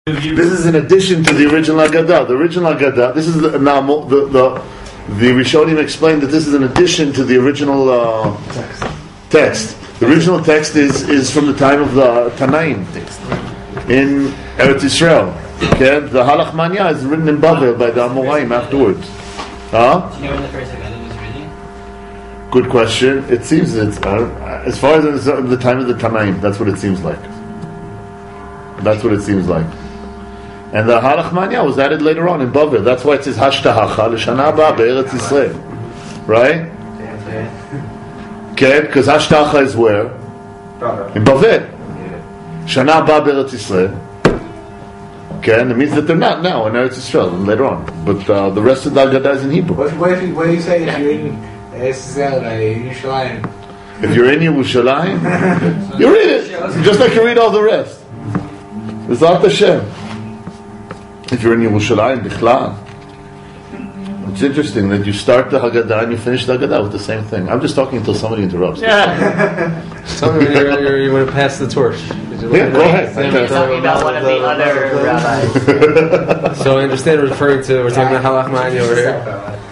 This is in addition to the original Agadah. The original Agadah, this is the Rishonim explained that this is in addition to the original text. The original text is from the time of the Tanaim in Eretz Yisrael. Okay? The Halach Manya is written in Bavel by the Amoraim afterwards. Huh? Do you know when the first Agadah was written? Good question. It seems it's as far as the time of the Tanaim. That's what it seems like. That's what it seems like. And the Halach Manya was added later on in Bavel. That's why it says Hashtahacha l'shana haba be'eretz Yisrael, right? Okay, because Hashtahacha is where? In Bavel. Shana haba be'eretz Yisrael. Okay, and it means that they're not now in Eretz Yisrael later on. But the rest of the Agadah is in Hebrew. What do you say if you're in Eretz Yisrael, Yerushalayim? If you're in Yerushalayim, you read it just like you read all the rest. B'ezrat Hashem. If you're in Yerushalayim, Bichlal. It's interesting that you start the Haggadah and you finish the Haggadah with the same thing. I'm just talking until somebody interrupts. Yeah. Tell me when you want to pass the torch. Yeah, go ahead. You're talking about one of the other rabbis. So I understand we're talking about Halach Manya over here.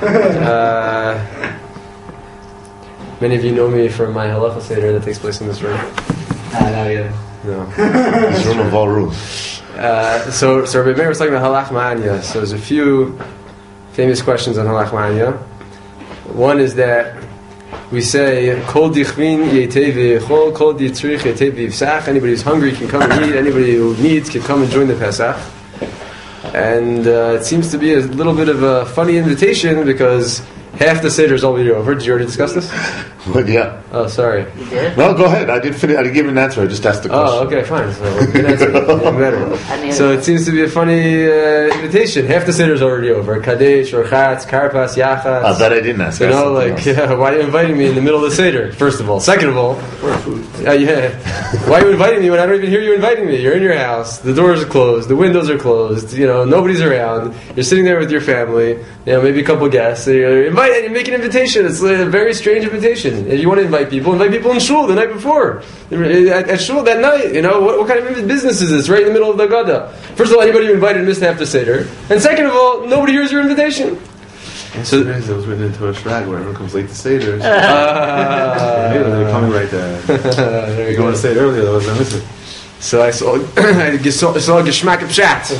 Many of you know me from my Halacha Seder that takes place in this room. No. This room of all rooms. So Rabbi Meir was talking about Halach Manya. So there's a few famous questions on Halach Manya. One is that we say Kol dichvin yetev v'yechol, Kol ditzrich yetev v'yifsach. Anybody who's hungry can come and eat. Anybody who needs can come and join the Pesach. And it seems to be a little bit of a funny invitation because half the Seder is already over. Did you already discuss this? Well, yeah. Oh, sorry. You did? No, go ahead. I didn't give an answer. I just asked the question. Oh, okay, fine. So good answer. Even better. So it seems to be a funny invitation. Half the Seder is already over. Kadesh, Orchatz, Karpas, Yachas. That I didn't ask. You know, like, why are you inviting me in the middle of the Seder? First of all. Second of all, why are you inviting me when I don't even hear you inviting me? You're in your house. The doors are closed. The windows are closed. You know, nobody's around. You're sitting there with your family. You know, maybe a couple guests. So you make an invitation. It's a very strange invitation. If you want to invite people in shul the night before. At shul that night, you know, what kind of business is this? Right in the middle of the Agadah. First of all, anybody you invited missed half the Seder. And second of all, nobody hears your invitation. So it was written into a shrag where everyone comes late to Seder. They're coming right there. There You want to say it earlier, that was missing. So I saw Geschmack of Pshat.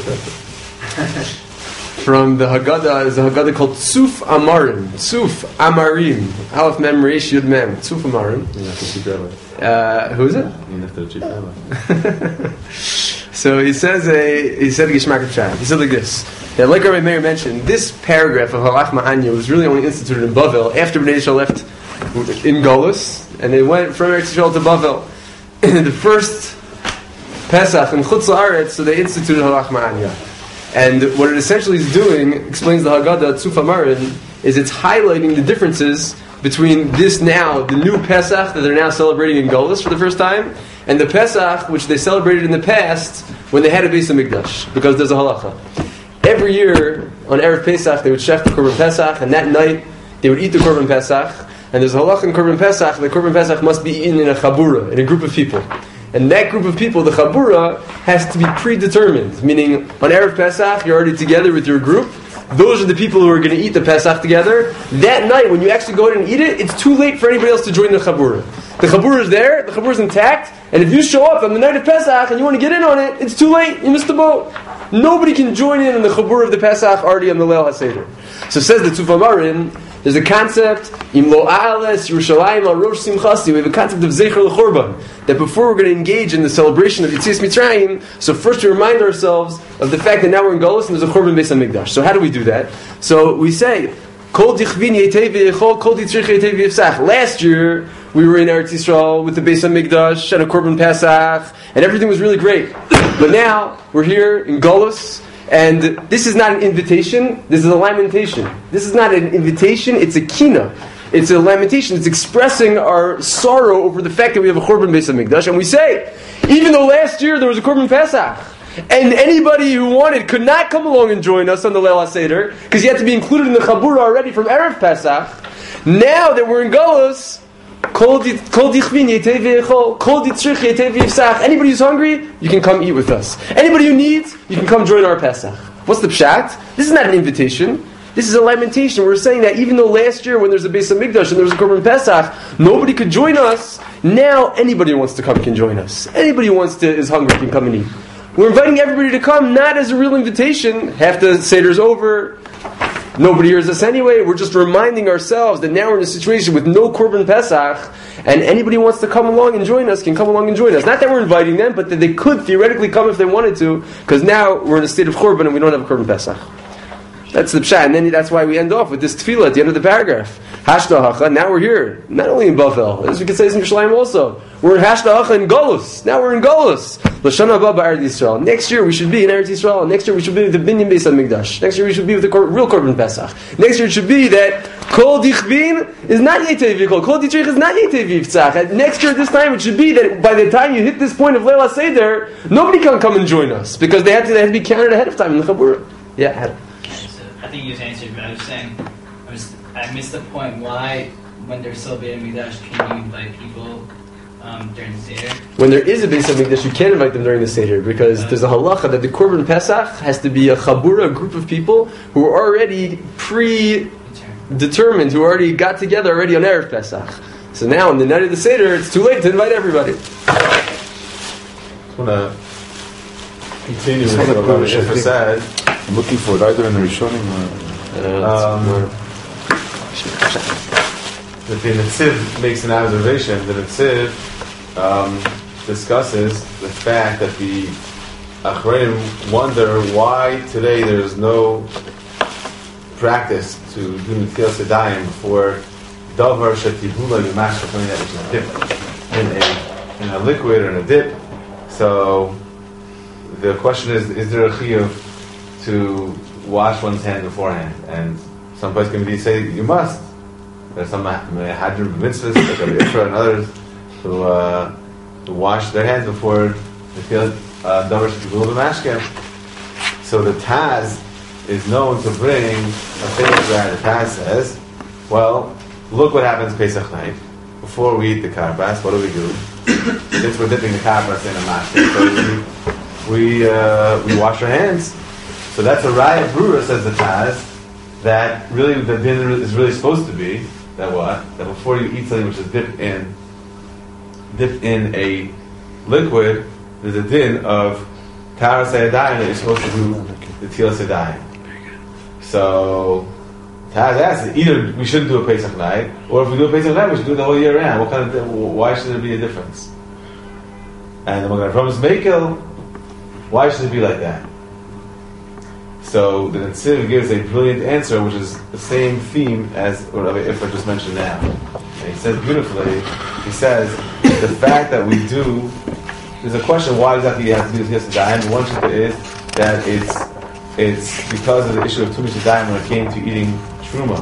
From the Haggadah, is a Haggadah called Tzuf Amarim. Tzuf Amarim. Aleph Mem Reish Yud Mem. Tzuf Amarim. You have to cheap rabbi. Who is it? You have to cheap rabbi. So he said Geschmack of Pshat. He said like this. That, like Rabbi Meir mentioned, this paragraph of Halach Ma'anya was really only instituted in Bavel after Bnei Yisrael left in Golus, and they went from Eretz Yisrael to Bavel. The first Pesach in Chutz La'aretz, so they instituted Halach Ma'anya. And what it essentially is doing, explains the Haggadah Tzuf Amarim, is it's highlighting the differences between this now, the new Pesach that they're now celebrating in Golus for the first time, and the Pesach which they celebrated in the past when they had a Beis HaMikdash, because there's a halacha. Every year on Erev Pesach they would chef the Korban Pesach, and that night they would eat the Korban Pesach, and there's a halacha in Korban Pesach, the Korban Pesach must be eaten in a chabura, in a group of people. And that group of people, the Chabura, has to be predetermined. Meaning, on Erev Pesach, you're already together with your group. Those are the people who are going to eat the Pesach together. That night, when you actually go ahead and eat it, it's too late for anybody else to join the Chabura. The Chabura is there, the Chabura is intact, and if you show up on the night of Pesach and you want to get in on it, it's too late, you missed the boat. Nobody can join in on the Chabura of the Pesach already on the Leil HaSeder. So says the Tzuf Amarim, there's a concept, Im lo a'ales Yerushalayim al rosh simchasi. We have a concept of Zecher l'Chorban, that before we're going to engage in the celebration of Yetzias Mitzrayim, so first we remind ourselves of the fact that now we're in Golus and there's a Chorban Beis HaMikdash. So how do we do that? So we say, Kol dichvin yetev v'yechol, Kol ditzrich yetev v'yifsach. Last year, we were in Eretz Yisrael with the Beis HaMikdash and a Korban Pesach, and everything was really great. But now, we're here in Golus, and this is not an invitation, this is a lamentation. This is not an invitation, it's a kina. It's a lamentation, it's expressing our sorrow over the fact that we have a Korban Beis HaMikdash, and we say, even though last year there was a Korban Pesach, and anybody who wanted could not come along and join us on the Leil HaSeder, because you had to be included in the Chabura already from Erev Pesach, now that we're in Golus, Anybody who's hungry, you can come eat with us. Anybody who needs, you can come join our Pesach. What's the pshat? This is not an invitation. This is a lamentation. We're saying that even though last year when there's a Beis Hamikdash and there was a Korban Pesach, nobody could join us, now anybody who wants to come can join us. Anybody who is hungry can come and eat. We're inviting everybody to come, not as a real invitation. Half the Seder's over. Nobody hears us anyway. We're just reminding ourselves that now we're in a situation with no Korban Pesach, and anybody who wants to come along and join us can come along and join us. Not that we're inviting them, but that they could theoretically come if they wanted to, because now we're in a state of Korban and we don't have a Korban Pesach. That's the pshat, and then that's why we end off with this tefillah at the end of the paragraph. Hashdahacha, now we're here, not only in Bavel, as we could say this in Yerushalayim also. We're in Hashdahacha in Golus. Now we're in Golus. L'shana haba b'Eretz Yisrael. Next year we should be in Eretz Yisrael. Next year we should be with the Binyan Beis HaMikdash. Next year we should be with the real Korban Pesach. Next year it should be that Kol Dichvin is not Yetei V'Kol. Kol Ditrich is not Yetei V'Yitzach. Next year this time it should be that by the time you hit this point of Leila Seder, nobody can come and join us, because they had to be counted ahead of time in the Chabura. Yeah, Adam. I think you just answered, but I was saying, I missed the point. Why, when there's still Beit HaMikdash, can you invite people during the Seder? When there is a Beis HaMikdash, you can't invite them during the Seder, because there's a halacha that the Korban Pesach has to be a chabura, a group of people who are already predetermined, who already got together already on Erev Pesach. So now, on the night of the Seder, it's too late to invite everybody. I want to continue with what Rabbi Sheffer said. I'm looking for it either in the Rishonim that the Netziv makes an observation. The Netziv discusses the fact that the Achreinim wonder why today there is no practice to do Netilas Yadayim before Davar Shetibula Yumash, something that which is dipped in a liquid or in a dip. So the question is there a chiyuv to wash one's hand beforehand? And some places can say you must. There's some hadrim mitzvahs like Rabbi Yisra and others who wash their hands before they feel davar shekibul b'mashke. So the Taz is known to bring a famous raya. The Taz says, "Well, look what happens Pesach night before we eat the karpas. What do? Since we're dipping the karpas in a mashke, so we wash our hands." So that's a raya brura, says the Taz, that really the dinner is really supposed to be that what? That before you eat something which is dipped in a liquid, there's a din of taras hayadayim that you're supposed to do the tilas hayadayim. So Taz asks, either we shouldn't do a Pesach night, or if we do a Pesach night, we should do it the whole year round. What kind of? Why should there be a difference? And the Magen Avraham is Mekel. Why should it be like that? So the Netziv gives a brilliant answer, which is the same theme as what Rabbi Ifra just mentioned now. And he says beautifully, he says, the fact that we do, there's a question, why exactly you have to do this Yadayim? And one shita is that it's because of the issue of Tumish Yadayim when it came to eating Truma.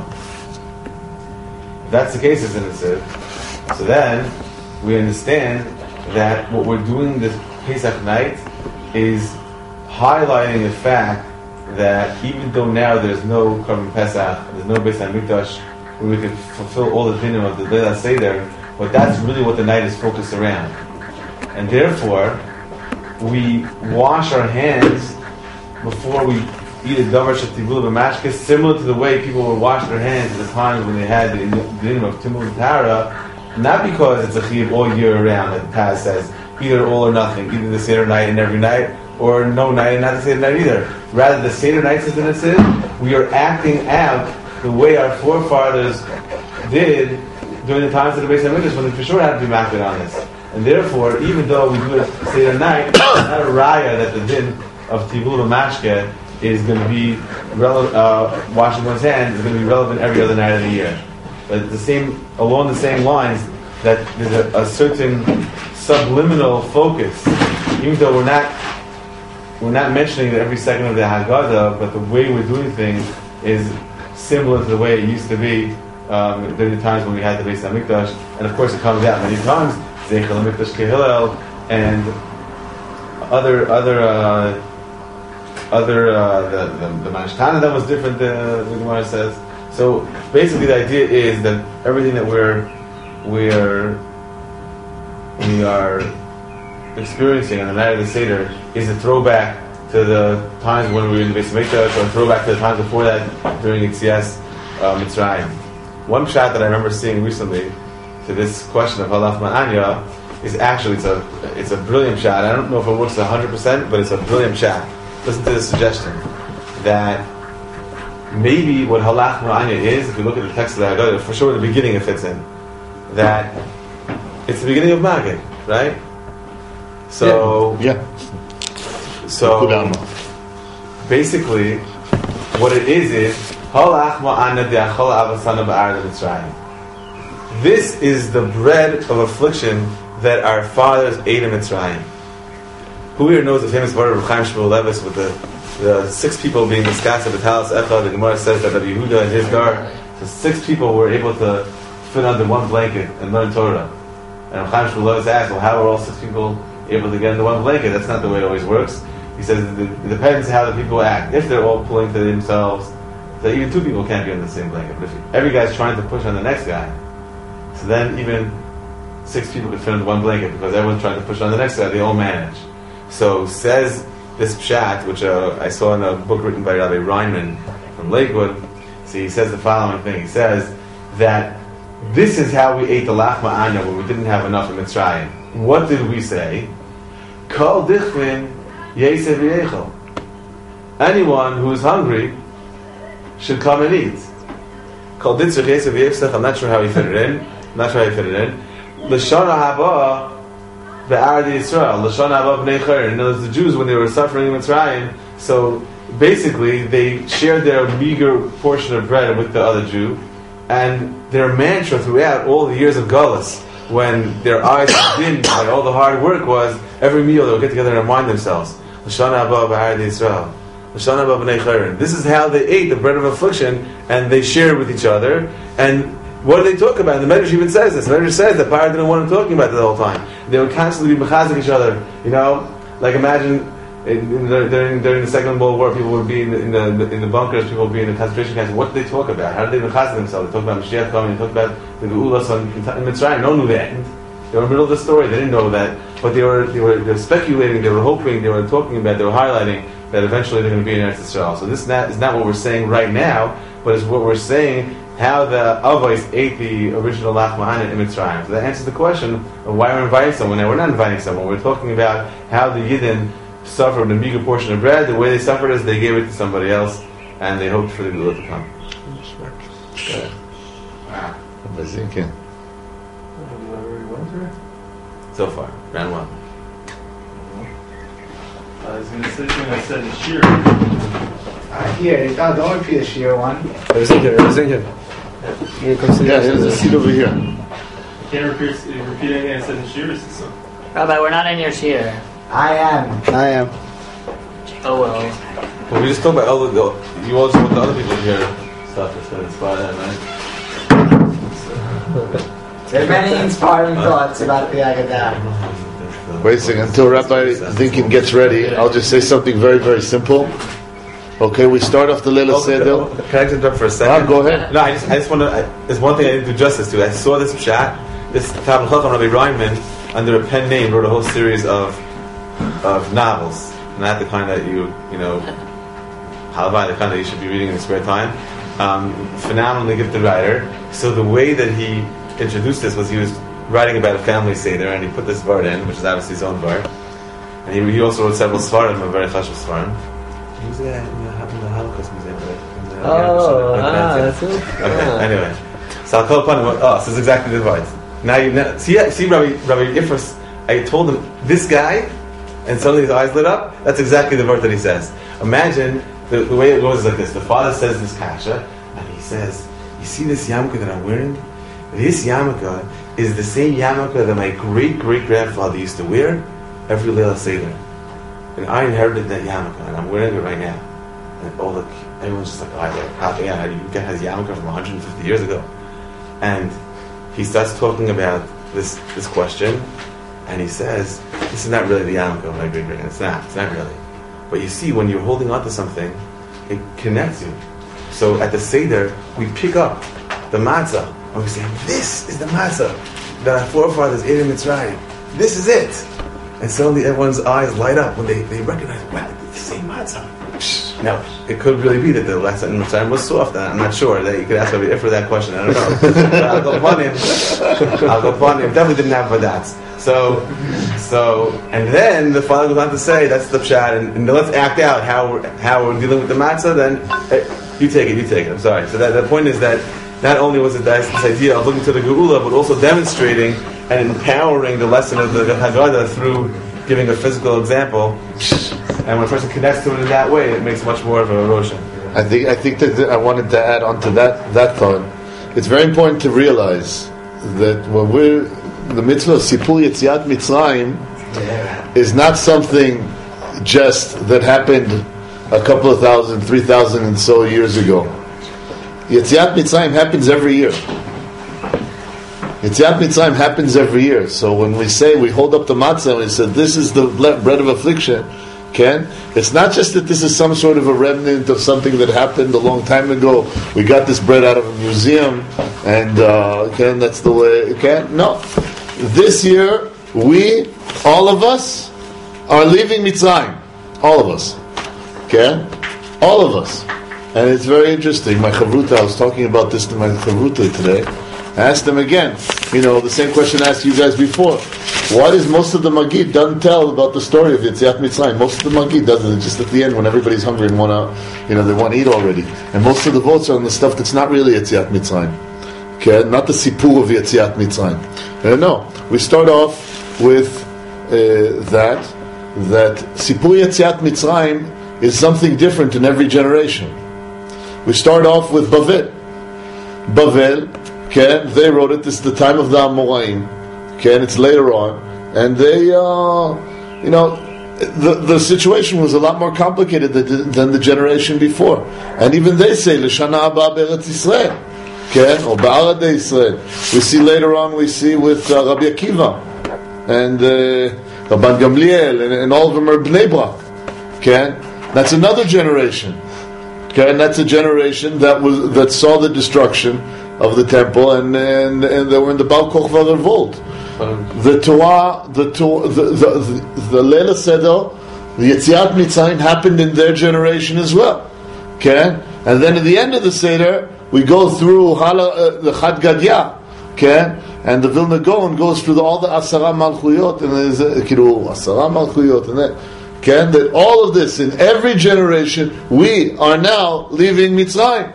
If that's the case, isn't it, Netziv? So then, we understand that what we're doing this Pesach night is highlighting the fact that even though now there's no Korban Pesach, there's no Beis HaMikdash, where we can fulfill all the dinim of the Leila Seder, but that's really what the night is focused around. And therefore, we wash our hands before we eat a davar shetibula b'mashke, similar to the way people would wash their hands at the times when they had the dinim of Timul and Tara, not because it's a chiyuv all year round, like the Taz says, either all or nothing, either the Seder night and every night, or no night and not the Seder night either. Rather, the Seder night says in it, we are acting out the way our forefathers did during the times of the Beis HaMikdash when they for sure had to be makbid on this. And therefore, even though we do it Seder night, it's not a raya that the din of Tibul Mashke is going to be relevant, washing one's hands is going to be relevant every other night of the year. But along the same lines, that there's a certain subliminal focus, even though we're not mentioning that every second of the Haggadah, but the way we're doing things is similar to the way it used to be during the times when we had the Beis HaMikdash. And of course it comes out many times, Zeichel HaMikdash Kehillel, and the Manishtana that was different, the Gemara says. So basically the idea is that everything that we're we are experiencing on the night of the Seder is a throwback to the times when we were in the Beis Hamikdash, or a throwback to the times before that during Yitzias Mitzrayim. One shot that I remember seeing recently to this question of Halach Ma'anya is actually it's a brilliant shot. I don't know if it works 100%, but it's a brilliant shot. Listen to this suggestion that maybe what Halach Ma'anya is, if you look at the text of the Haggadah, for sure the beginning it fits in. That it's the beginning of Magid, right? So basically, what it is Halach Ma'anya de'achol avasana ba'arad Mitzrayim. This is the bread of affliction that our fathers ate in Mitzrayim. Who here knows the famous word of Chaim Shmuel Levis with the 6 people being discussed at the Talis Echad? The Gemara says that Rabbi Yehuda and his dar, the 6 people were able to fit under one blanket and learn Torah. And Chaim Shmuel Levis asked, well, how are all 6 people able to get under one blanket? That's not the way it always works. He says it depends how the people act. If they're all pulling to themselves, so even 2 people can't be on the same blanket. But if every guy's trying to push on the next guy, so then even 6 people could fit under one blanket because everyone's trying to push on the next guy. They all manage. So says this pshat, which I saw in a book written by Rabbi Reinman from Lakewood. See, he says the following thing. He says that this is how we ate the lachma anya when we didn't have enough in Mitzrayim. What did we say? Kol dichvin yeseh v'yechel. Anyone who is hungry should come and eat. Kol ditzvich yeseh v'yefsech. I'm not sure how he fit it in. L'shana haba be'arad Yisrael. L'shana haba b'nei chayr. In other words, the Jews, when they were suffering in Mitzrayim, so basically they shared their meager portion of bread with the other Jew, and their mantra throughout all the years of Galus, when their eyes were dimmed by all the hard work, was every meal they would get together and remind themselves, L'shana haba be'arad Yisrael. L'shana haba b'nei chayr. This is how they ate the bread of affliction, and they shared with each other. And what do they talk about? The Medrash even says this. The Medrash says that Parah didn't want them talking about it the whole time. They would constantly be mechazik each other. You know, like imagine during the Second World War, people would be in the bunkers, people would be in the concentration camps. What did they talk about? How did they mechazik themselves? They talked about Mashiach coming. They talked about the Geulas in Mitzrayim. No one knew the end. They were in the middle of the story. They didn't know that, but they were speculating. They were hoping. They were talking about. They were highlighting that eventually they're going to be in Eretz Yisrael. So this is not what we're saying right now, but it's what we're saying. How the Avos ate the original lachma anya in Mitzrayim. So that answers the question of why we're inviting someone. Now we're not inviting someone. We're talking about how the Yidden suffered a meager portion of bread. The way they suffered is they gave it to somebody else, and they hoped for the Geulah to come. So far, round 1. I was going to say something I said in Shir. Don't repeat the Shir one. Here's a seat over here. Can't repeat anything I said in Shir. Rabbi, we're not in your shir. I am. Oh well. Well, we just talked about you also want the other people to hear stuff that's going to inspire them, right? There are many inspiring thoughts about the Agadah. Wait a second, until Rabbi Zinkin gets ready, I'll just say something very, very simple. Okay, we start off the Leila Seder. Can I interrupt for a second? Go ahead. No, I just want to. There's one thing I didn't do justice to. I saw this chat. This Talmud Chacham Rabbi Reinman, under a pen name, wrote a whole series of novels, not the kind that you know, halvai, the kind that you should be reading in your spare time. Phenomenally gifted writer. So the way that he introduced this was he was writing about a family seder, and he put this vart in, which is obviously his own vart. And he also wrote several svarim, a very chashuv svarim. He was there in the Holocaust Museum. That's it. Okay, anyway. So I'll call upon him. So this is exactly the advice. Now see Rabbi Ifras, I told him, this guy, and suddenly his eyes lit up. That's exactly the word that he says. Imagine, the way it goes is like this. The father says this kasha, and he says, you see this yarmulke that I'm wearing? This yarmulke is the same yarmulke that my great-great-grandfather used to wear every Leila Seder. And I inherited that yarmulke, and I'm wearing it right now. And everyone's just like, how do you get his yarmulke from 150 years ago? And he starts talking about this question, and he says, this is not really the yarmulke of my great-great. It's not really. But you see, when you're holding on to something, it connects you. So at the Seder, we pick up the matzah, and we say, this is the matzah that our forefathers ate in Mitzrayim. This is it. And suddenly everyone's eyes light up when they recognize, wow, it's the same matzah. Now, it could really be that the last in Mitzrayim was soft. I'm not sure. That you could ask Rabbi Ifra that question. I don't know. But I'll go upon him. Definitely didn't have badats. So, and then the father goes on to say, that's the pshat, and let's act out how we're dealing with the matzah. Then, hey, you take it. I'm sorry. So the point is that not only was it this idea of looking to the Geula, but also demonstrating and empowering the lesson of the Haggadah through giving a physical example. And when a person connects to it in that way, it makes much more of a roshan. I think that I wanted to add on to that thought. It's very important to realize that when the mitzvah of Sipur Yetziat Mitzrayim is not something just that happened a couple of 3,000 and so years ago. Yetziat Mitzrayim happens every year. Yetziat Mitzrayim happens every year. So when we say, we hold up the matzah and we say, this is the bread of affliction, it's not just that this is some sort of a remnant of something that happened a long time ago. We got this bread out of a museum, and that's the way. No, this year all of us, are leaving Mitzrayim. All of us, all of us, and it's very interesting. My chavruta, I was talking about this to my chavruta today. I asked them again, the same question I asked you guys before. Why does most of the Magid doesn't tell about the story of Yetziat Mitzrayim? Most of the Magid doesn't. Just at the end when everybody's hungry and they want to eat already. And most of the votes are on the stuff that's not really Yetziat Mitzrayim. Not the Sipur of Yetziat Mitzrayim. No, we start off with that Sipur Yetziat Mitzrayim is something different in every generation. We start off with Bavel. They wrote it. This is the time of the Amoraim. It's later on, and they, the situation was a lot more complicated than the generation before. And even they say L'Shana Haba Be'eretz Yisrael, or Ba'arad Yisrael. We see later on. We see with Rabbi Akiva and Rabban Gamliel, and all of them are Bnei Brak. That's another generation. And that's a generation that saw the destruction of the temple, and they were in the Bar Kochva revolt. The Torah, the Leila Seder, the Yetziat Mitzrayim happened in their generation as well. And then at the end of the Seder, we go through the Chad Gadya, and the Vilna Gaon goes through all the Asara Malchuyot, and there's Asara Malchuyot, and that all of this in every generation, we are now leaving Mitzrayim.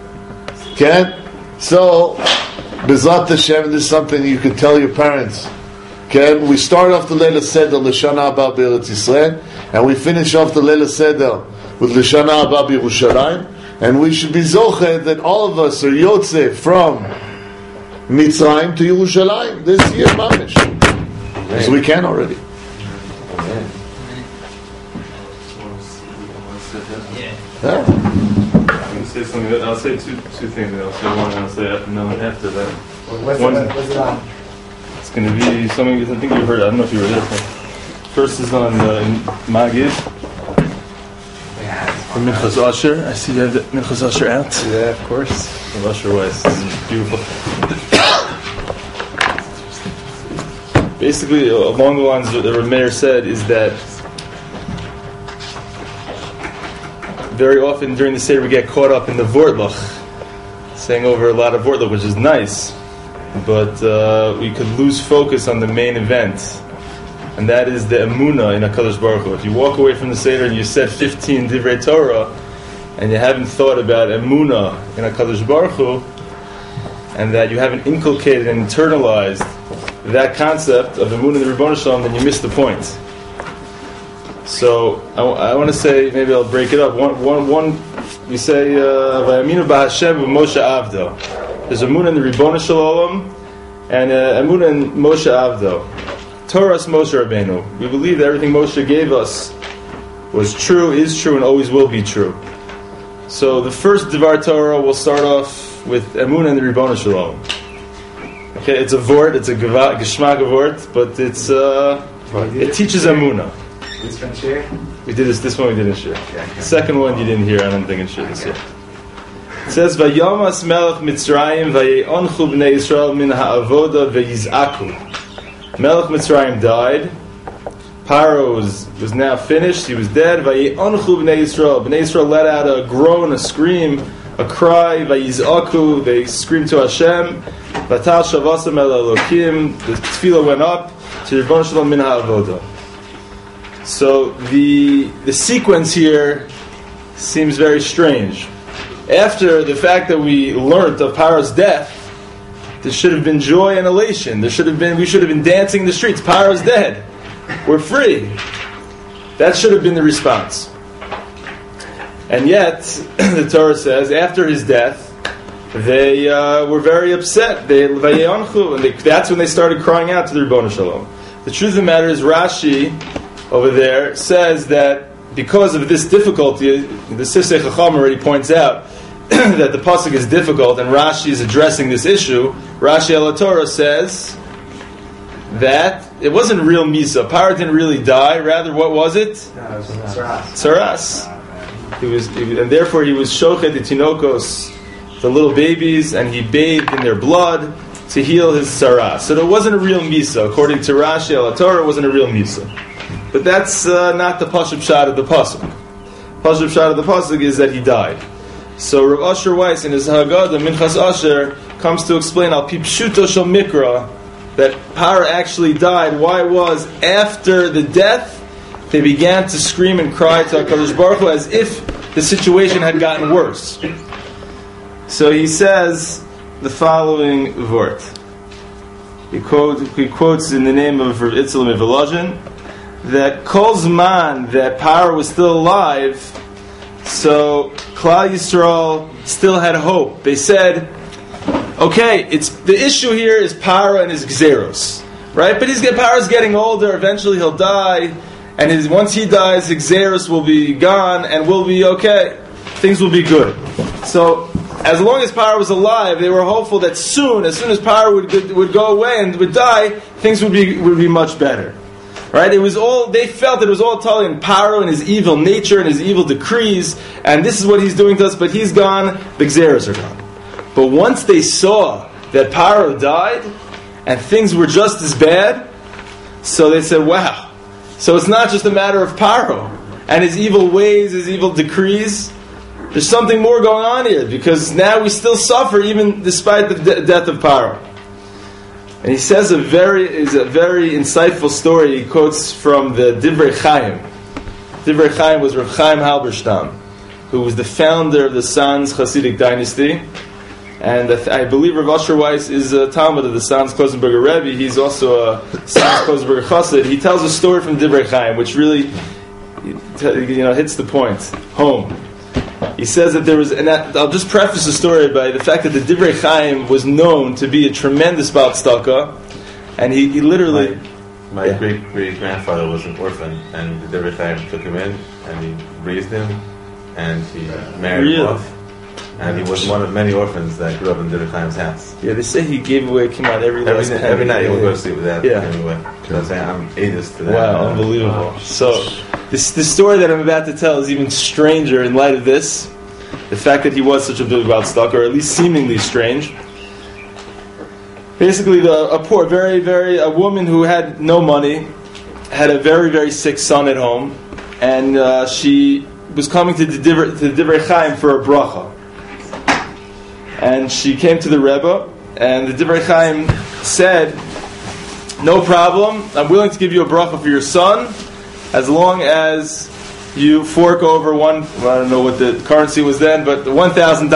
So, B'ezrat Hashem, this is something you can tell your parents. We start off the Leila Seder L'Shana Haba Be'eretz Yisrael, and we finish off the Leila Seder with L'Shana Haba B'Yerushalayim, and we should be zoched that all of us are Yotze from Mitzrayim to Yerushalayim this year, mamish. So we can already. I'm going to say something. I'll say two things. I'll say one, and I'll say another after that. What's it on? It's going to be something. I think you heard. I don't know if you were there. First is on Magid from Minchas Asher. I see you have the Minchas Asher out. Yeah, of course. From Asher Weiss. This is beautiful. Basically, along the lines that the Rameir said is that very often during the Seder we get caught up in the Vortlach, saying over a lot of Vortlach, which is nice, but we could lose focus on the main event, and that is the Emunah in HaKadosh Baruch Hu. If you walk away from the Seder and you said 15 Divrei Torah, and you haven't thought about Emunah in HaKadosh Baruch Hu, and that you haven't inculcated and internalized that concept of Emunah in the Ribono Shel Olam, then you miss the point. So I want to say, maybe I'll break it up. One we say Vayaminu b'Hashem v'Moshe Avdo. There's Emunah in the Ribono Shel Olam and Emunah in Moshe Avdo. Torah's Moshe Rabbeinu. We believe that everything Moshe gave us was true, is true, and always will be true. So the first Devar Torah will start off with Emunah in the Ribono Shel Olam. Okay, it's a vort, it's a geschmack vort, but it teaches Emunah. This one share? We did this one we didn't share. The second one you didn't hear, I don't think in share this year. It says, "Vayomas Melech Mitzrayim vayeonchu bnei Yisrael min ha'avoda veyizaku." Melech Mitzrayim died. Paro was now finished. He was dead. Vayeonchu bnei Yisrael. Bnei Yisrael let out a groan, a scream, a cry. Vayizaku. They screamed to Hashem. Vatal shavasam el Elokim. The tefillah went up to Ribono Shel Olam min ha'avoda. So the sequence here seems very strange. After the fact that we learnt of Paro's death, there should have been joy and elation. We should have been dancing in the streets. Paro's dead. We're free. That should have been the response. And yet, the Torah says, after his death, they were very upset. That's when they started crying out to the Ribono Shel Olam. The truth of the matter is, Rashi over there says that because of this difficulty, the Sifsei Chacham already points out that the pasuk is difficult, and Rashi is addressing this issue. Rashi al Torah says that it wasn't real misa. Paro didn't really die. Rather, what was it? Tsaras. And therefore he was shochet the tinokos, the little babies, and he bathed in their blood to heal his tsaras. So there wasn't a real misa. According to Rashi al Torah, it wasn't a real misa. But that's not the pasuk pshat of the pasuk. Pasuk pshat of the pasuk is that he died. So Rav Asher Weiss in his Haggadah, Minchas Asher, comes to explain al pi pshuto shel mikra that Paro actually died. Why was after the death they began to scream and cry to HaKadosh Baruch Hu as if the situation had gotten worse. So he says the following vort. He quotes in the name of Rav Itzel Mivolozhin that Kol Zman that Paro was still alive, so Klal Yisrael still had hope. They said, okay, it's the issue here is Paro and his Gzeros, right? But Paro's getting older. Eventually, he'll die, and once he dies, his Gzeros will be gone, and we'll be okay. Things will be good. So, as long as Paro was alive, they were hopeful that as soon as Paro would go away and would die, things would be much better. Right? They felt it was all totally in Paro and his evil nature and his evil decrees, and this is what he's doing to us, but he's gone, the Gzeros are gone. But once they saw that Paro died, and things were just as bad, so they said, wow, so it's not just a matter of Paro, and his evil ways, his evil decrees, there's something more going on here, because now we still suffer, even despite the death of Paro. And he says a very insightful story. He quotes from the Divrei Chaim. Divrei Chaim was Rav Chaim Halberstam, who was the founder of the Sanz Hasidic dynasty. And I believe Rav Asher Weiss is a Talmud of the Sanz Klosenberger Rebbe. He's also a Sanz Klosenberger Chassid. He tells a story from Divrei Chaim, which really hits the point home. He says that there was, and I'll just preface the story by the fact that the Divrei Chaim was known to be a tremendous Baal Tzedakah, and he literally... My great-grandfather was an orphan, and the Divrei Chaim took him in, and he raised him, and he married him off, and he was one of many orphans that grew up in Divrei Chaim's house. Yeah, they say he gave away, came out every night he would go to sleep with that. Yeah. Anyway. So I'm atheist to that. Wow, unbelievable. So... This story that I'm about to tell is even stranger in light of this. The fact that he was such a big Baal Tzedakah, or at least seemingly strange. Basically, a woman who had no money, had a very, very sick son at home, and she was coming to the Divrei Chaim for a bracha. And she came to the Rebbe, and the Divrei Chaim said, no problem, I'm willing to give you a bracha for your son, as long as you fork over I don't know what the currency was then, but $1,000.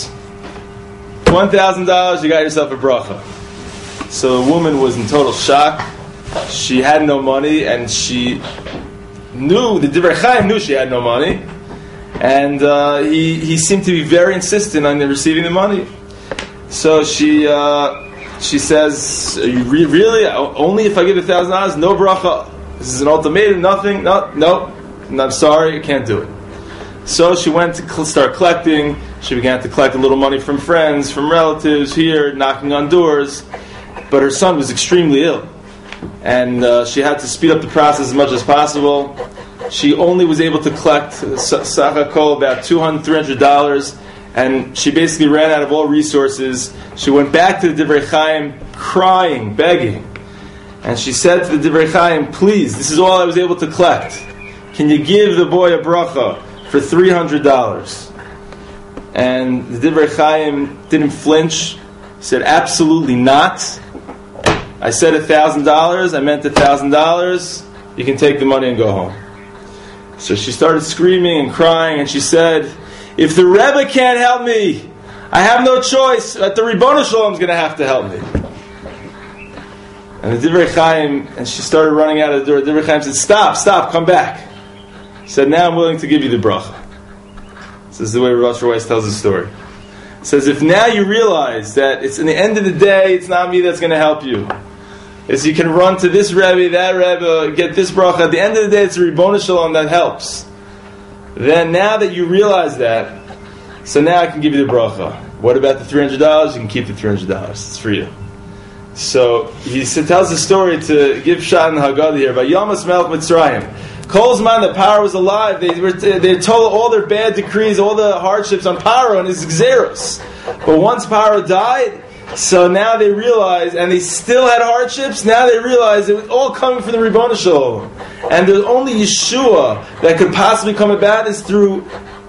$1,000, you got yourself a bracha. So the woman was in total shock. She had no money, and she knew, the Divrei Chaim knew she had no money, and he seemed to be very insistent on receiving the money. So she says, are you really? Only if I give $1,000? No bracha. This is an ultimatum, nothing, no, I'm sorry, I can't do it. So she went to start collecting. She began to collect a little money from friends, from relatives here, knocking on doors. But her son was extremely ill, and she had to speed up the process as much as possible. She only was able to collect Sachakol about $200, $300, and she basically ran out of all resources. She went back to the Divrei Chaim crying, begging. And she said to the Divrei Chaim, please, this is all I was able to collect. Can you give the boy a bracha for $300? And the Divrei Chaim didn't flinch. He said, absolutely not. I said $1,000. I meant $1,000. You can take the money and go home. So she started screaming and crying, and she said, if the Rebbe can't help me, I have no choice. That the Ribbono Shalom is going to have to help me. And the Divrei Chaim, and she started running out of the door. The Divrei Chaim said, stop, come back. He said, now I'm willing to give you the bracha. This is the way Rosh Weiss tells the story. He says, if now you realize that it's in the end of the day, it's not me that's going to help you. It's you can run to this Rebbe, that Rebbe, get this bracha. At the end of the day, it's the Ribbono Shalom that helps. Then now that you realize that, so now I can give you the bracha. What about the $300? You can keep the $300. It's for you. So he tells the story to give Pshat and Haggadah here. By Yamas Melech Mitzrayim, Kol's man, the Paro was alive. They told all their bad decrees, all the hardships on Paro and his Xeros. But once Paro died, so now they realize, and they still had hardships, now they realize it was all coming from the Ribbono Shalom. And the only Yeshua that could possibly come about is through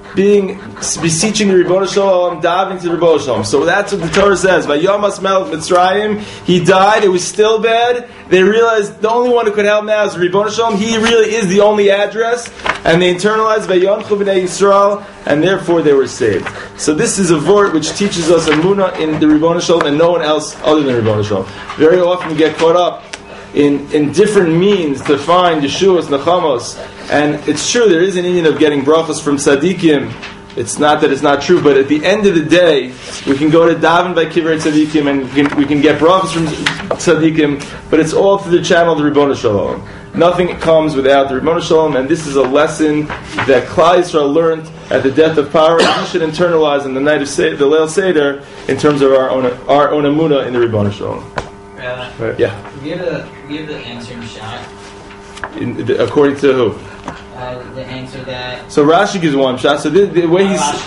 beseeching the Ribbono Shalom, diving to the Ribbono Shalom. So that's what the Torah says. By Yamas Melech Mitzrayim, he died, it was still bad. They realized the only one who could help now is the Ribbono Shalom. He really is the only address. And they internalized Vayonchu B'nai Yisrael, and therefore they were saved. So this is a vort which teaches us Emunah in the Ribbono Shalom and no one else other than Ribbono Shalom. Very often we get caught up in different means to find Yeshua's Nachamos. And it's true, there is an Indian of getting brachos from Tzadikim. It's not that it's not true, but at the end of the day, we can go to Daven by Kivrei Tzadikim and we can get brachos from Tzadikim, but it's all through the channel of the Ribbono Shalom. Nothing comes without the Ribbono Shalom, and this is a lesson that Klal Yisrael learned at the death of Paro, and we should internalize on the night of the Leil Seder in terms of our own Emunah in the Ribbono Shalom. Right. Yeah. We have the answer in Pshat. According to who? The answer that. So Rashi gives one shot. So the way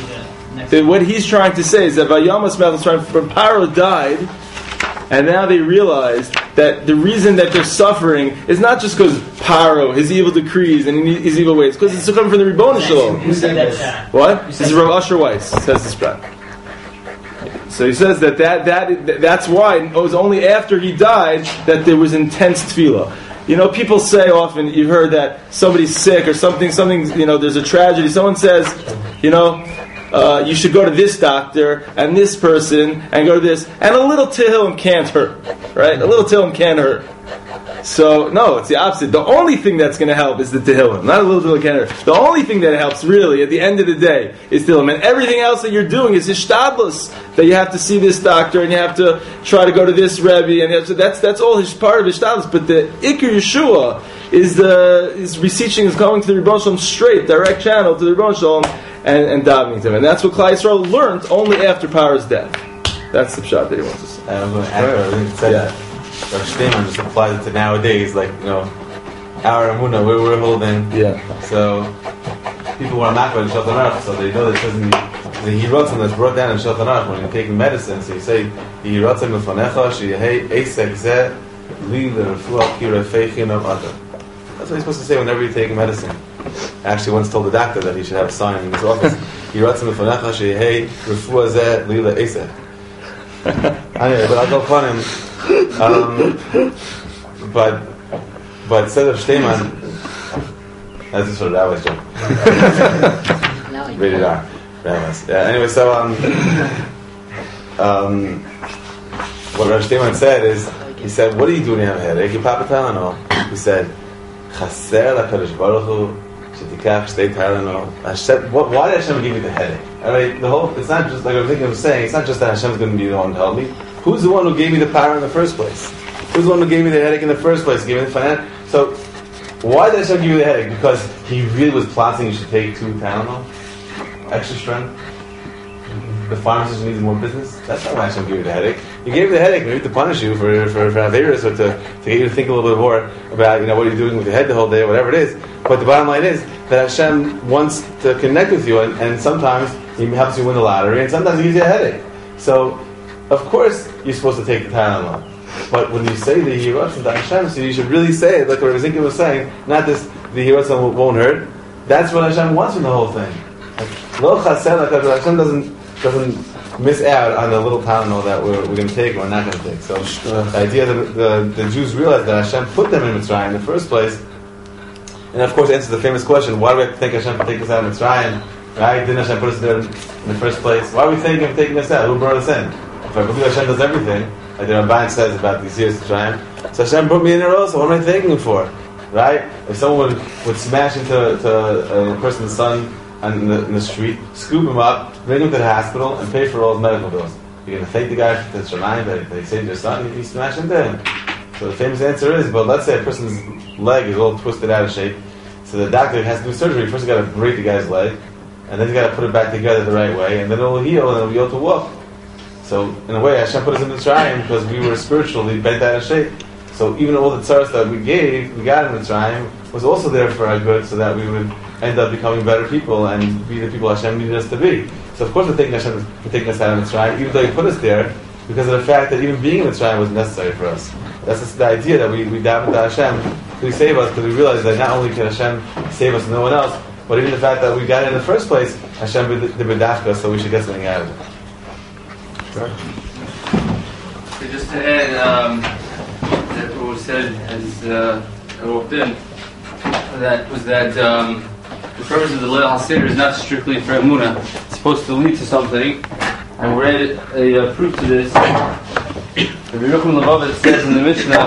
what he's trying to say is that Vayamas Melech from Paro died, and now they realize that the reason that they're suffering is not just because Paro, his evil decrees and his evil ways, because it's coming from the Ribbono Shalom. Who said that? What? This is Rav Asher Weiss says this back. So he says that's why it was only after he died that there was intense tefillah. You know, people say often, you've heard that somebody's sick or something, you know, there's a tragedy. Someone says, you know, you should go to this doctor and this person and go to this. And a little Tehillim can't hurt, right? A little Tehillim can't hurt. So, no, it's the opposite. The only thing that's going to help is the Tehillim. Not a little Tehillim can't hurt. The only thing that helps, really, at the end of the day, is Tehillim. And everything else that you're doing is Hishtadlus. That you have to see this doctor and you have to try to go to this Rebbe. And that's all part of Hishtadlus. But the Iker Yeshua is beseeching, is going to the Ribbono Shalom straight, direct channel to the Ribbono Shalom and davening to him. And that's what Klal Yisrael learned only after Paro's death. That's the shot that he wants to say. I'm going to add everything that said that. Rav Shteinman just applies it to nowadays, like, you know, our Emunah, we're holding. Yeah. So, people want to knock about the Shulchan Aruch, so they know that it doesn't. He wrote something that's brought down in Shulchan Aruch when you're taking medicine. So you say, he wrote something with Fanecha, Sheyehei Eisek Zeh, Li L'Refuah Ki Refei Chinam Adam. That's what you're supposed to say whenever you're taking medicine. I actually once told the doctor that he should have a sign in his office. He wrote something with Fanecha, Sheyehei Refuah Zeh, Li L'Eisek. Anyway, but I'll go upon him. But instead of Shteinman, that's just what Rabbi's joke. Rated R. Rabbis. Yeah. Anyway, so what Rav Shteinman said is, he said, "What do you do when you have a headache? You pop a Tylenol." He said, "Chaser LaKadosh Baruch Hu shetikach shtei Tylenol." Why did Hashem give you the headache? All right, it's not just like I was saying. It's not just that Hashem's going to be the one to help me. Who's the one who gave me the power in the first place? Who's the one who gave me the headache in the first place? Gave me the finance. So, why did Hashem give you the headache? Because He really was plotting you should take 2 Tylenol, extra strength. The pharmacist needs more business. That's not why Hashem gave you the headache. He gave you the headache maybe to punish you for Averis, or to get you to think a little bit more about what you're doing with your head the whole day, or whatever it is. But the bottom line is that Hashem wants to connect with you, and sometimes He helps you win the lottery, and sometimes He gives you a headache. So, of course, you're supposed to take the Tylenol. But when you say the Yiratzon to Hashem, so you should really say it, like what Ezekiel was saying, not this, the Yiratzon won't hurt. That's what Hashem wants from the whole thing. Lo Chased Laka, Hashem doesn't miss out on the little Tylenol that we're going to take or we're not going to take. So the idea that the Jews realized that Hashem put them in Mitzrayim in the first place, and of course answers the famous question, why do we have to thank Hashem for taking us out of Mitzrayim? Right? Didn't Hashem put us there in the first place? Why are we thanking Him for taking us out? Who brought us in? If I believe Hashem does everything, like the Ramban says about these years Mitzrayim, so Hashem put me in there also, what am I thanking Him for? Right? If someone would smash into a person's son in the street, scoop him up, bring him to the hospital, and pay for all his medical bills. You're going to thank the guy for the Shamayim that he saved your son if you smash into him. So the famous answer is, but let's say a person's leg is all twisted out of shape, so the doctor has to do surgery. First, you got to break the guy's leg, and then you got to put it back together the right way, and then it'll heal, and it'll be able to walk. So in a way, Hashem put us in Mitzrayim because we were spiritually bent out of shape. So even all the tzaras that we got in Mitzrayim was also there for our good, so that we would end up becoming better people and be the people Hashem needed us to be. So of course we're thanking Hashem for taking us out of Mitzrayim, even though He put us there, because of the fact that even being in Mitzrayim was necessary for us. That's just the idea that we daven to Hashem to save us, because we realize that not only can Hashem save us and no one else, but even the fact that we got it in the first place, Hashem did b'dafka, so we should get something out of it. Sure. So just to add, that what was said as I walked in, that the purpose of the Leil HaSeder is not strictly for Emunah. It's supposed to lead to something. And we read a proof to this. Rabbi Yochanan Levavitch says in the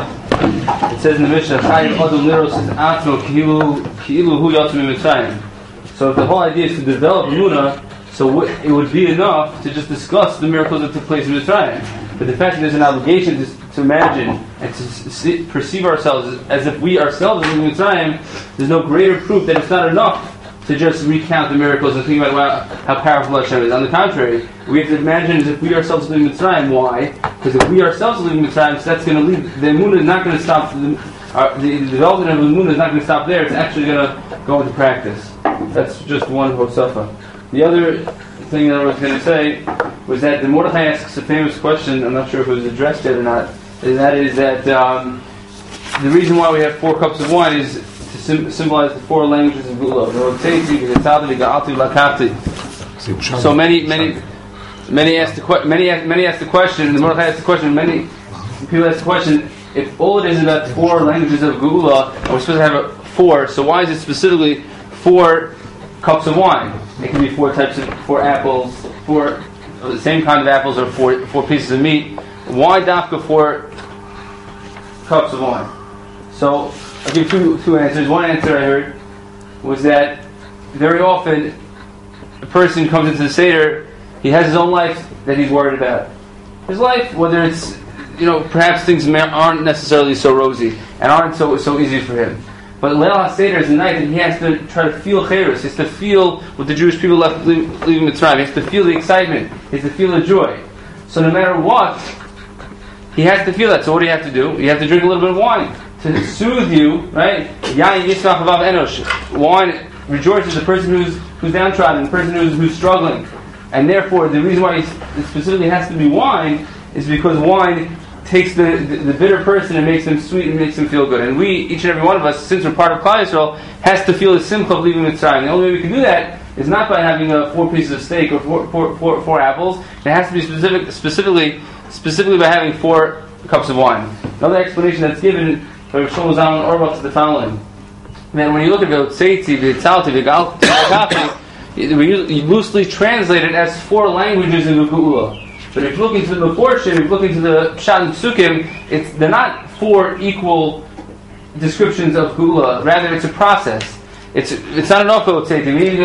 Mishnah, Chayim Adam Niros is Atmo Ki'ilu Hu Yatzim Mitzrayim. So if the whole idea is to develop Emunah, so it would be enough to just discuss the miracles that took place in Mitzrayim. But the fact that there's an obligation to imagine and to perceive ourselves as if we ourselves are in Mitzrayim, there's no greater proof that it's not enough to just recount the miracles and think about how powerful Hashem is. On the contrary, we have to imagine as if we ourselves are living Mitzrayim. Why? Because if we ourselves are living Mitzrayim, so that's going to lead, the Emunah is not going to stop, the development of the Emunah is not going to stop there, it's actually going to go into practice. That's just one Hosafa. The other thing that I was going to say was that the Mordechai asks a famous question, I'm not sure if it was addressed yet or not, and that is that the reason why we have 4 cups of wine is to symbolize the 4 languages of Gula. So many ask the question, and the Mordechai asked the question, many people ask the question, if all it is about 4 languages of Gula, and we're supposed to have 4, so why is it specifically 4 cups of wine? It can be 4 apples, 4 the same kind of apples, or 4 pieces of meat. Why dafka 4 cups of wine? So I'll give two answers. One answer I heard was that very often a person comes into the Seder, he has his own life that he's worried about. His life, whether it's, perhaps things aren't necessarily so rosy and aren't so easy for him. But Leil HaSeder is a night that he has to try to feel chayrus. He has to feel what the Jewish people left leaving Mitzrayim. He has to feel the excitement. He has to feel the joy. So no matter what, he has to feel that. So what do you have to do? You have to drink a little bit of wine to soothe you, right? Yain yismach avav enosh. Wine rejoices the person who's downtrodden, the person who's struggling. And therefore, the reason why it specifically has to be wine is because wine takes the bitter person and makes them sweet and makes them feel good. And we, each and every one of us, since we're part of Klal Yisrael, has to feel the simcha of leaving Mitzrayim. The only way we can do that is not by having 4 pieces of steak or 4 apples. It has to be specifically by having 4 cups of wine. Another explanation that's given by Shlomo Zalman Auerbach is the following: that when you look at the Tzeitzi, the Tzalti, the Galkafi, we loosely translate it as 4 languages in the Geula. But if you look into the portion, if you look into the Pshat and Psukim, they're not 4 equal descriptions of Geula. Rather, it's a process. It's not enough to take. We need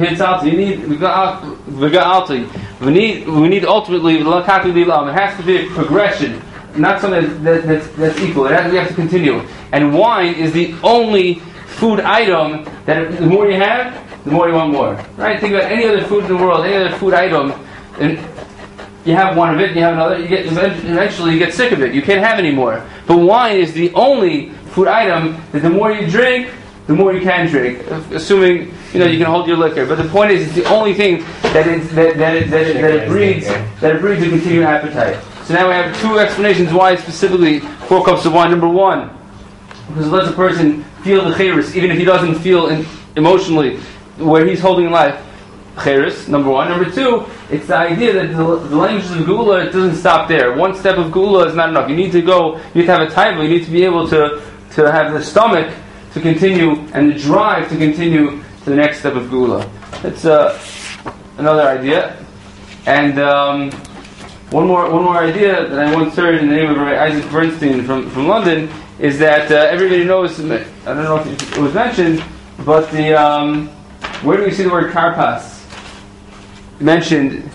we need ultimately it has to be a progression, not something that's equal. We have to continue. And wine is the only food item that the more you have, the more you want more. Right? Think about any other food in the world, any other food item, and you have one of it, you have another, eventually you get sick of it. You can't have any more. But wine is the only food item that the more you drink, the more you can drink, assuming you can hold your liquor. But the point is, it's the only thing that it breeds a continued appetite. So now we have two explanations why specifically 4 cups of wine. Number one, because it lets a person feel the chayris, even if he doesn't feel emotionally where he's holding life. Chayris, number one. Number two, it's the idea that the languages of Geula, it doesn't stop there. One step of Geula is not enough. You need to have a taiva, you need to be able to have the stomach to continue and the drive to continue to the next step of Geula. That's another idea. And one more idea that I once heard in the name of Rabbi Isaac Bernstein from London is that everybody knows, I don't know if it was mentioned, but where do we see the word karpas mentioned?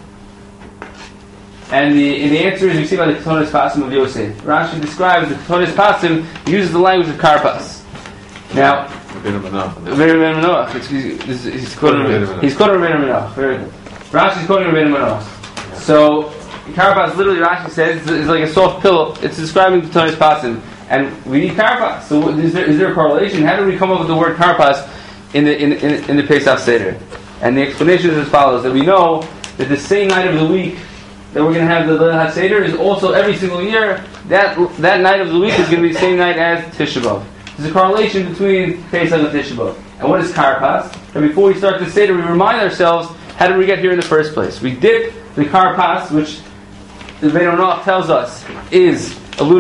And the answer is we see by the Ketonis Pasim of Yosef. Rashi describes the Ketonis Pasim, uses the language of karpas. Now, Rabbeinu Manoach. He's quoting Rabbeinu Manoach. Very good. Rashi's quoting Rabbeinu Manoach. So karpas, literally, Rashi says, is like a soft pillow. It's describing the Ketonis Pasim, and we need karpas. So is there a correlation? How did we come up with the word karpas in the Pesach Seder? And the explanation is as follows: that we know that the same night of the week that we're going to have the Leil HaSeder is also every single year. That night of the week is going to be the same night as Tisha B'Av. There's a correlation between Pesach and Tisha B'Av. And what is karpas? And before we start the Seder, we remind ourselves, how did we get here in the first place? We dip the karpas, which the Rabbeinu Noach tells us is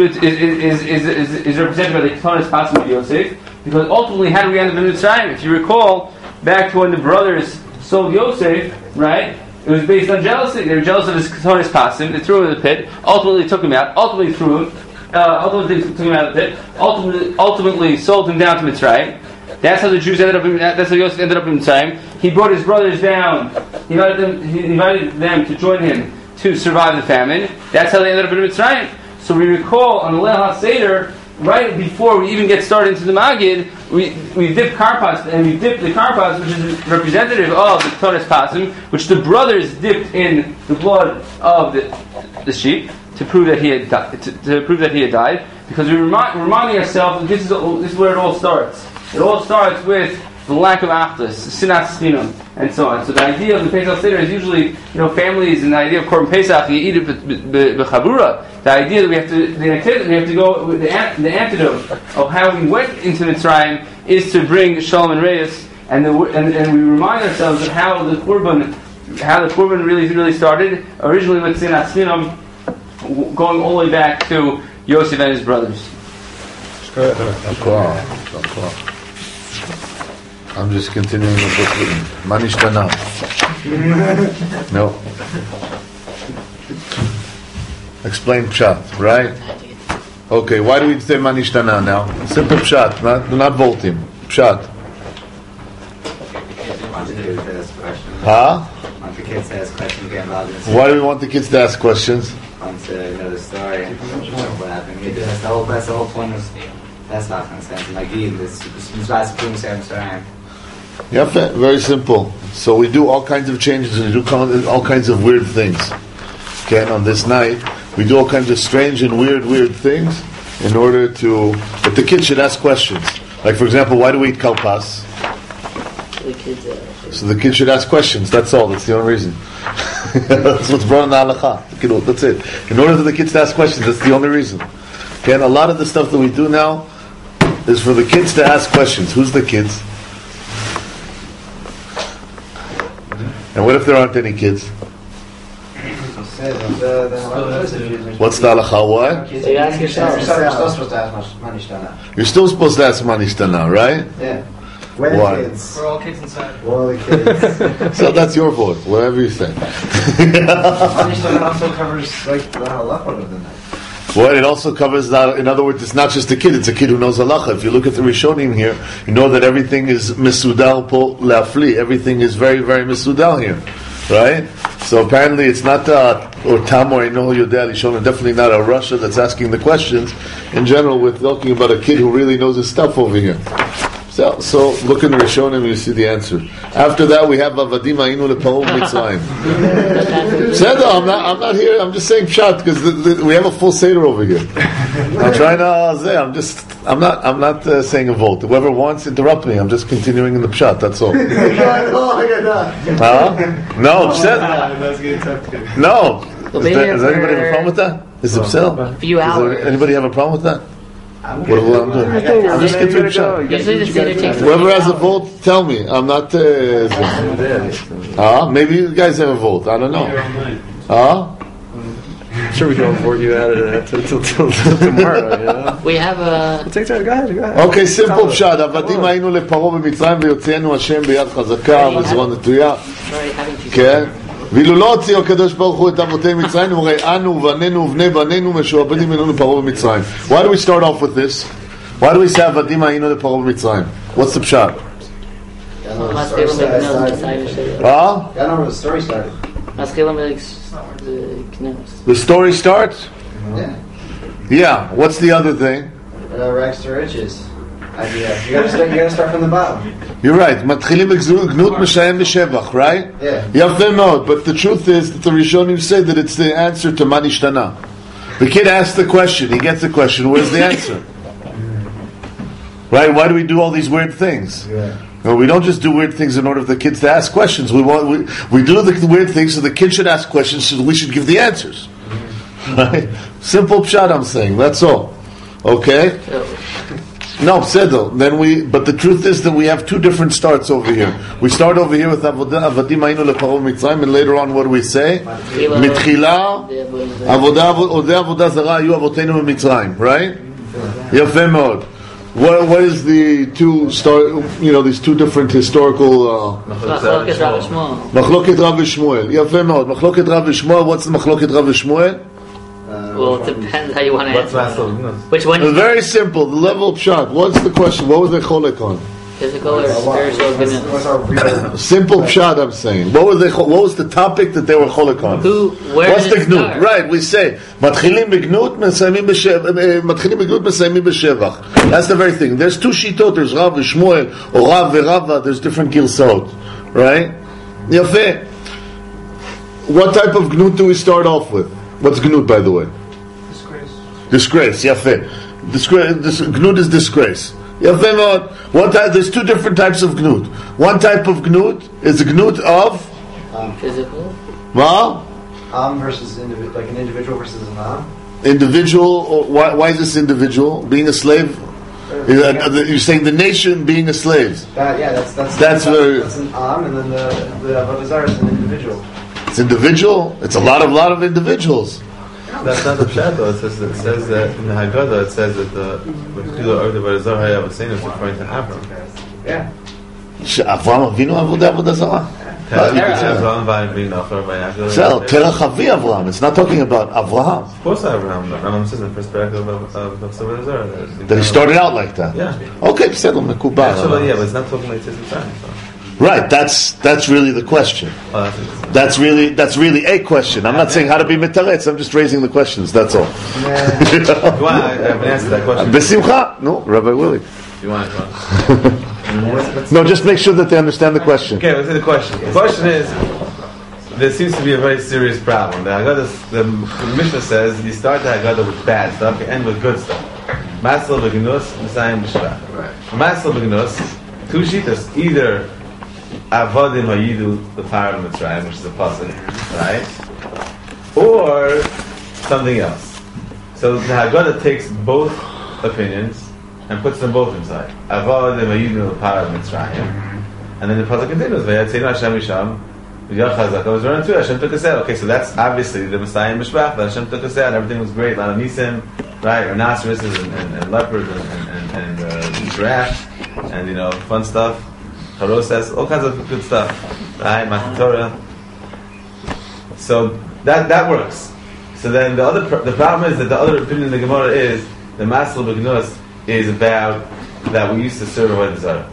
represented by the Ketonis Pasim of Yosef, because ultimately, how did we end up in Mitzrayim? If you recall, back to when the brothers sold Yosef, right? It was based on jealousy. They were jealous of his Ketonis Pasim. They threw him in the pit. Ultimately, took him out. Ultimately, took him out of the pit. Ultimately, sold him down to Mitzrayim. That's how the Jews ended up. That's how Yosef ended up in Mitzrayim. He brought his brothers down. He invited them to join him to survive the famine. That's how they ended up in Mitzrayim. So we recall on the Leil HaSeder, right before we even get started into the Magid, we dip karpas, and we dip the karpas, which is representative of the Ketonis Pasim, which the brothers dipped in the blood of the sheep to prove that he had died. Because we're reminding ourselves that this is where it all starts. It all starts with the lack of achdus, sinas chinam, and so on. So the idea of the Pesach Seder is usually, families, and the idea of Korban Pesach, you eat it b'chabura. The idea that we have to go with the antidote of how we went into Mitzrayim is to bring shalom and reis, and we remind ourselves of how the Korban really started, originally with sinas chinam, going all the way back to Yosef and his brothers. I'm just continuing the book with Manishtana. No. Explain Pshat, right? Okay, why do we say Manishtana now? Simple Pshat, not Voltim. Pshat. Huh? Want the kids to ask questions again. Why do we want the kids to ask questions? Want to know the story and what happened. That's the whole point of that's not in sense. Like this Yeah, very simple. So we do all kinds of changes and we do all kinds of weird things. Okay, and on this night, we do all kinds of strange and weird things in order to... But the kids should ask questions. Like, for example, why do we eat kalpas? So the kids should ask questions. That's all. That's the only reason. That's what's brought in the halakha. That's it. In order for the kids to ask questions, that's the only reason. Okay, and a lot of the stuff that we do now is for the kids to ask questions. Who's the kids? And what if there aren't any kids? What's the halakha? What? You're still supposed to ask Manishtana, right? Yeah. Why? We're all kids inside. We're all the kids. So that's your fault. Whatever you say. Manishtana also covers like the halacha of the night. Well, it also covers that. In other words, it's not just a kid; it's a kid who knows halacha. If you look at the Rishonim here, you know that everything is misudal po lafli. Everything is very, very misudal here, right? So apparently, it's not or Tam or Eno Yodel Rishonim. Definitely not a Russia that's asking the questions. In general, we're talking about a kid who really knows his stuff over here. So look in the Rishonim and you see the answer. After that, we have Avadim Ainu Lepa'um Mitzrayim. I'm not here. I'm just saying pshat because we have a full seder over here. I'm trying to. I'm not saying a vote. Whoever wants, interrupt me. I'm just continuing in the pshat. That's all. No, pshat. No. Does anybody have a problem with that? Is it pshat? A few hours. Anybody have a problem with that? What I'm doing? I'm just getting through the pshat. Usually the Seder takes. Whoever has a vote, tell me. I'm not. Maybe you guys have a vote. I don't know. I'm sure we can afford you out of that till tomorrow. You know? We have a. We'll take time. Go ahead. Okay, simple pshat. עבדים היינו לפרעה במצרים ויוציאנו השם ביד חזקה וזרוע נטויה. כן. ואילו לא הוציאו הקדוש ברוך הוא את אבותי מצרים, הרי אנו ובנינו ובני בנינו משועבדים היינו לפרעה במצרים. Why do we start off with this? Why do we say עבדים היינו לפרעה במצרים? What's the pshat? I don't know where the story started. The story starts? Yeah. What's the other thing? Rags to riches. Idea. You gotta start from the bottom. You're right. מתחילים בגנות משיים בשבח, right? Yeah. יפה מאוד. But the truth is that the Rishonim say that it's the answer to מה נשתנה. The kid asks the question. He gets the question. Where's the answer? Right? Why do we do all these weird things? Yeah. No, we don't just do weird things in order for the kids to ask questions. We do the weird things so the kids should ask questions, so we should give the answers. Right? Simple pshat, I'm saying. That's all. Okay? No, pseudo. But the truth is that we have two different starts over here. We start over here with Avadim Haynu Leparah Mitzrayim, and later on, what do we say? Mitchila Avodah Zara Ayu Avotenu Mitzrayim. Right? Yafeh Mod. What is the two these two different historical Machloket Rav Shmuel. Machloket Rav Shmuel. Yafeh Mod. Machloket Rav Shmuel. What's the Machloket Rav Shmuel? Well, it depends how you want to answer. Which one? It's very simple. The level of pshat. What's the question? What was they cholek on? Physical or spiritual goodness? Simple pshat. I'm saying. What was the topic that they were cholek on? What's the gnut? Right. We say matchilim begnut, mesayimim b'shevach. That's the very thing. There's two shitot. There's Rav and Shmuel, or Rav and Rava. There's different girsot. Right? Yafeh. What type of gnut do we start off with? What's gnut, by the way? Disgrace. Yafeh. Gnut is disgrace. Yafeh. There's two different types of gnut. One type of gnut is a gnut of physical. Well, versus like an individual versus an am. Individual. Why is this individual being a slave? You're saying the nation being a slave. That's very. That's an am, and then the Avodah Zarah is an individual. It's individual. It's a lot of individuals. That's not the pshat though. It says that in the Haggadah it says that the Avodah Zarah is referring to Avram. Yeah. Avram Avinu Avodah Zarah. Terach Avi Avram. It's not talking about Avraham. Of course, Avraham. Rambam says in the perspective of Avodah Zarah that he started out like that. Yeah. Okay, Psedel Mekubal. Yeah, but it's not talking like this inside. Right, that's really the question. That's really a question. I'm not saying how to be mitaretz. I'm just raising the questions. That's all. You want to answer that question? Besimcha? No, Rabbi Willie. You want to? No, just make sure that they understand the question. Okay, let's see the question. The question is, there seems to be a very serious problem. The Mishnah says you start the Haggadah with bad stuff, you end with good stuff. Masel b'gnus, Mesayim b'shvach. Masel b'gnus, two shitas, either Avodim Hayidu the Parah Mitzrayim, which is a pasuk, right? Or something else. So the Haggadah takes both opinions and puts them both inside. Avodim Hayidu the Parah Mitzrayim, and then the pasuk continues. Vayatzinu Hashem Misham, V'yachazaka was running through. Hashem took us out. Okay, so that's obviously the Messiah and Mishpach. Hashem took us out. Everything was great. Lana Nisim, right? Rhinoceroses and leopards and giraffes, and fun stuff. Charosas, all kinds of good stuff, right? Matan Torah. So that works. So then the problem is that the other opinion of the Gemara is the Masel B'gnus is about that we used to serve Avodah Zarah.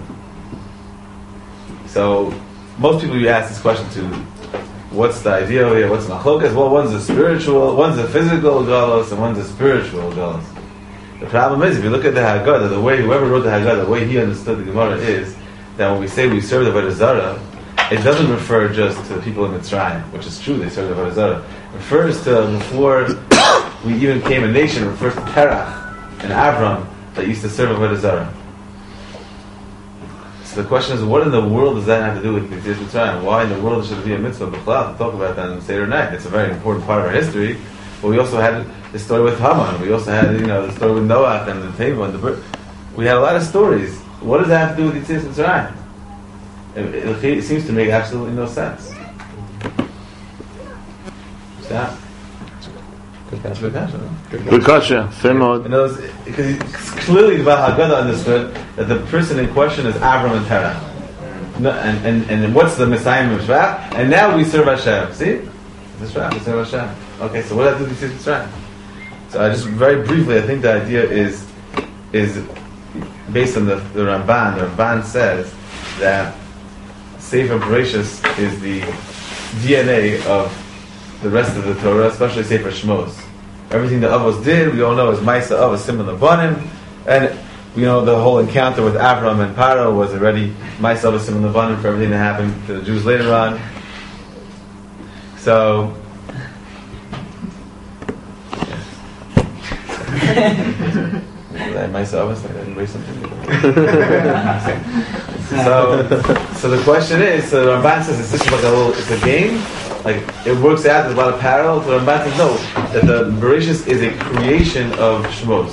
So most people you ask this question to, what's the idea here? What's machlokas? Well, one's a spiritual, one's a physical galos, and one's a spiritual galos. The problem is, if you look at the Haggadah, the way whoever wrote the Haggadah, the way he understood the Gemara is that when we say we serve the Avodah Zarah, it doesn't refer just to the people in Mitzrayim, which is true, they serve the Avodah Zarah. It refers to before we even became a nation, refers to Terach and Avram that used to serve Avodah Zarah. So the question is, what in the world does that have to do with Yetzias Mitzrayim? Why in the world should it be a mitzvah b'chlal to talk about that on Seder night? It's a very important part of our history. But we also had the story with Haman. We also had, the story with Noach and the table and the bird. We had a lot of stories. What does that have to do with Yetzias Mitzrayim? It seems to make absolutely no sense. Stop. Good kasha. Because clearly the Baal Haggadah understood that the person in question is Avram and Terah. No, and what's the Messiah of Shvat? And now we serve Hashem. See? We serve Hashem. Okay, so what does that do with Yetzias Mitzrayim? So I just very briefly, I think the idea is based on the Ramban. The Ramban says that Sefer Bereshis is the DNA of the rest of the Torah, especially Sefer Shmos. Everything the Avos did, we all know, is Maisa Avos Simon Lebanim, and the whole encounter with Avram and Paro was already Maisa Avos Simon Lebanim for everything that happened to the Jews later on. So, Maisa Avos, I didn't erase something. So the question is, so the Ramban says it's just like it's a game. Like, it works out, there's a lot of parallels, but Ramban says no, that the Bereshis is a creation of Shmos.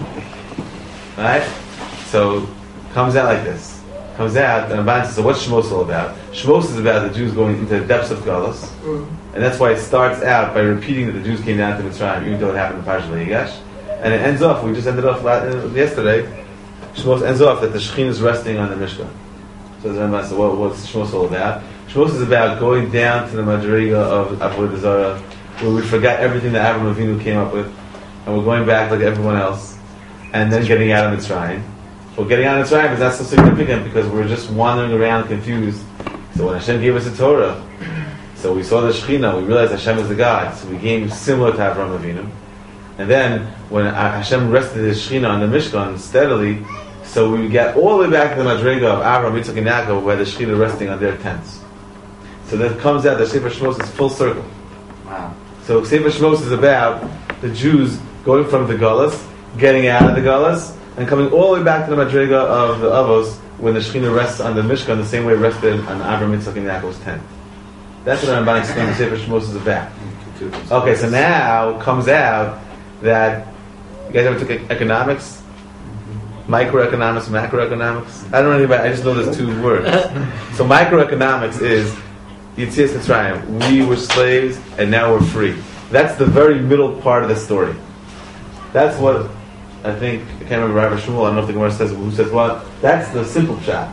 Right? So, comes out like this. Comes out, and Ramban says, so what's Shmos all about? Shmos is about the Jews going into the depths of Galus, and that's why it starts out by repeating that the Jews came down to Mitzrayim, even though it happened in Parashat Vayigash. And it ends off, we just ended off yesterday, Shmos ends off that the Shekhinah is resting on the Mishkan. So the Ramban says, well, what's Shmos all about? Shmos is about going down to the Madriga of Avodah Zarah, where we forgot everything that Avraham Avinu came up with, and we're going back like everyone else, and then getting out of Mitzrayim. Well, getting out of Mitzrayim is not so significant because we're just wandering around confused. So when Hashem gave us the Torah, so we saw the Shekhinah, we realized Hashem is the God, so we became similar to Avraham Avinu. And then when Hashem rested His Shekhinah on the Mishkan steadily, so we get all the way back to the Madriga of Avraham, Yitzchak, and Yaakov, where the Shekhinah resting on their tents. So that comes out that Sefer Shmos is full circle. Wow. So Sefer Shmos is about the Jews going from the Galus, getting out of the Galus, and coming all the way back to the Madriga of the Avos when the Shekhinah rests on the Mishkan the same way it rested on Avraham, Yitzchak, and Yaakov's tent. That's what Ramban explained the Sefer Shmos is about. Okay, so now comes out that you guys ever took economics? Microeconomics, macroeconomics? I don't know anything about it, I just know there's two words. So microeconomics is Yetzias Mitzrayim. We were slaves and now we're free. That's the very middle part of the story. That's what I think, I can't remember Rabbi Shmuel, I don't know if the Gemara says who says what. That's the simple pshat.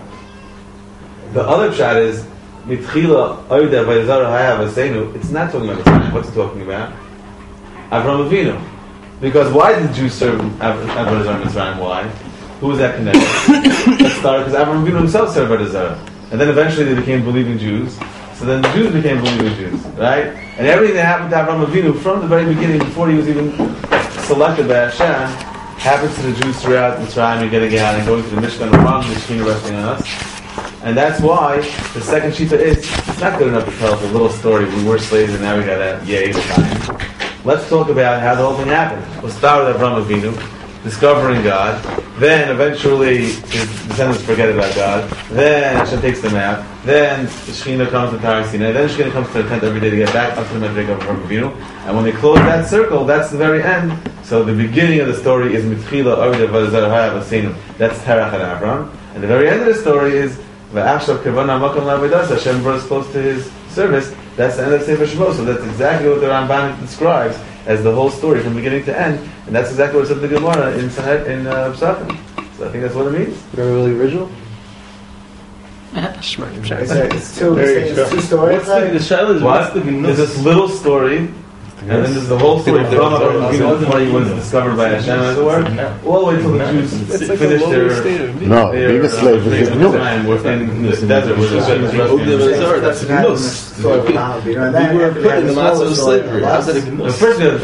The other pshat is Mitchila Oida Vayzara Hayav Asenu. It's not talking about Mitzrayim. What's it talking about? Avraham Avinu. Because why did the Jews serve Avodah Zarah Mitzrayim? Why? Who was that connected? It started because Avraham Avinu himself served Avodah Zarah. And then eventually they became believing Jews. So then the Jews became believing Jews, right? And everything that happened to Avraham Avinu from the very beginning, before he was even selected by Hashem, happens to the Jews throughout Mitzrayim and getting out and going to the Mishkan and from the Shekhinah resting on us. And that's why the second shita is, it's not good enough to tell us a little story. We were slaves and now we got a yay time. Let's talk about how the whole thing happened. We'll start with Avraham Avinu, discovering God. Then eventually his descendants forget about God. Then Hashem takes them out. Then the Shekhinah comes to Taras Sinai. Then the Shekhinah comes to the tent every day to get back up to the Madriga of Avraham Avinu. And when they close that circle, that's the very end. So the beginning of the story is Mitchila Oida Vazar Hayav Asenu. That's Terach and Avraham. And the very end of the story is V'achshav Kevana Makam La'avodas. Hashem brought us close to His service. That's the end of Sefer Shmos. So that's exactly what the Ramban describes as the whole story from beginning to end, and that's exactly what it says in the Gemara in Psachim. So I think that's what it means. Really original? It's two stories. The shaila is what's the There's this little story, and then there's the whole story from when he was discovered by Hashem, as it were, all the way till the Jews finished their being a slave is time in the desert. That's a gnus. We were put in the matzah of slavery. How's that a gnus?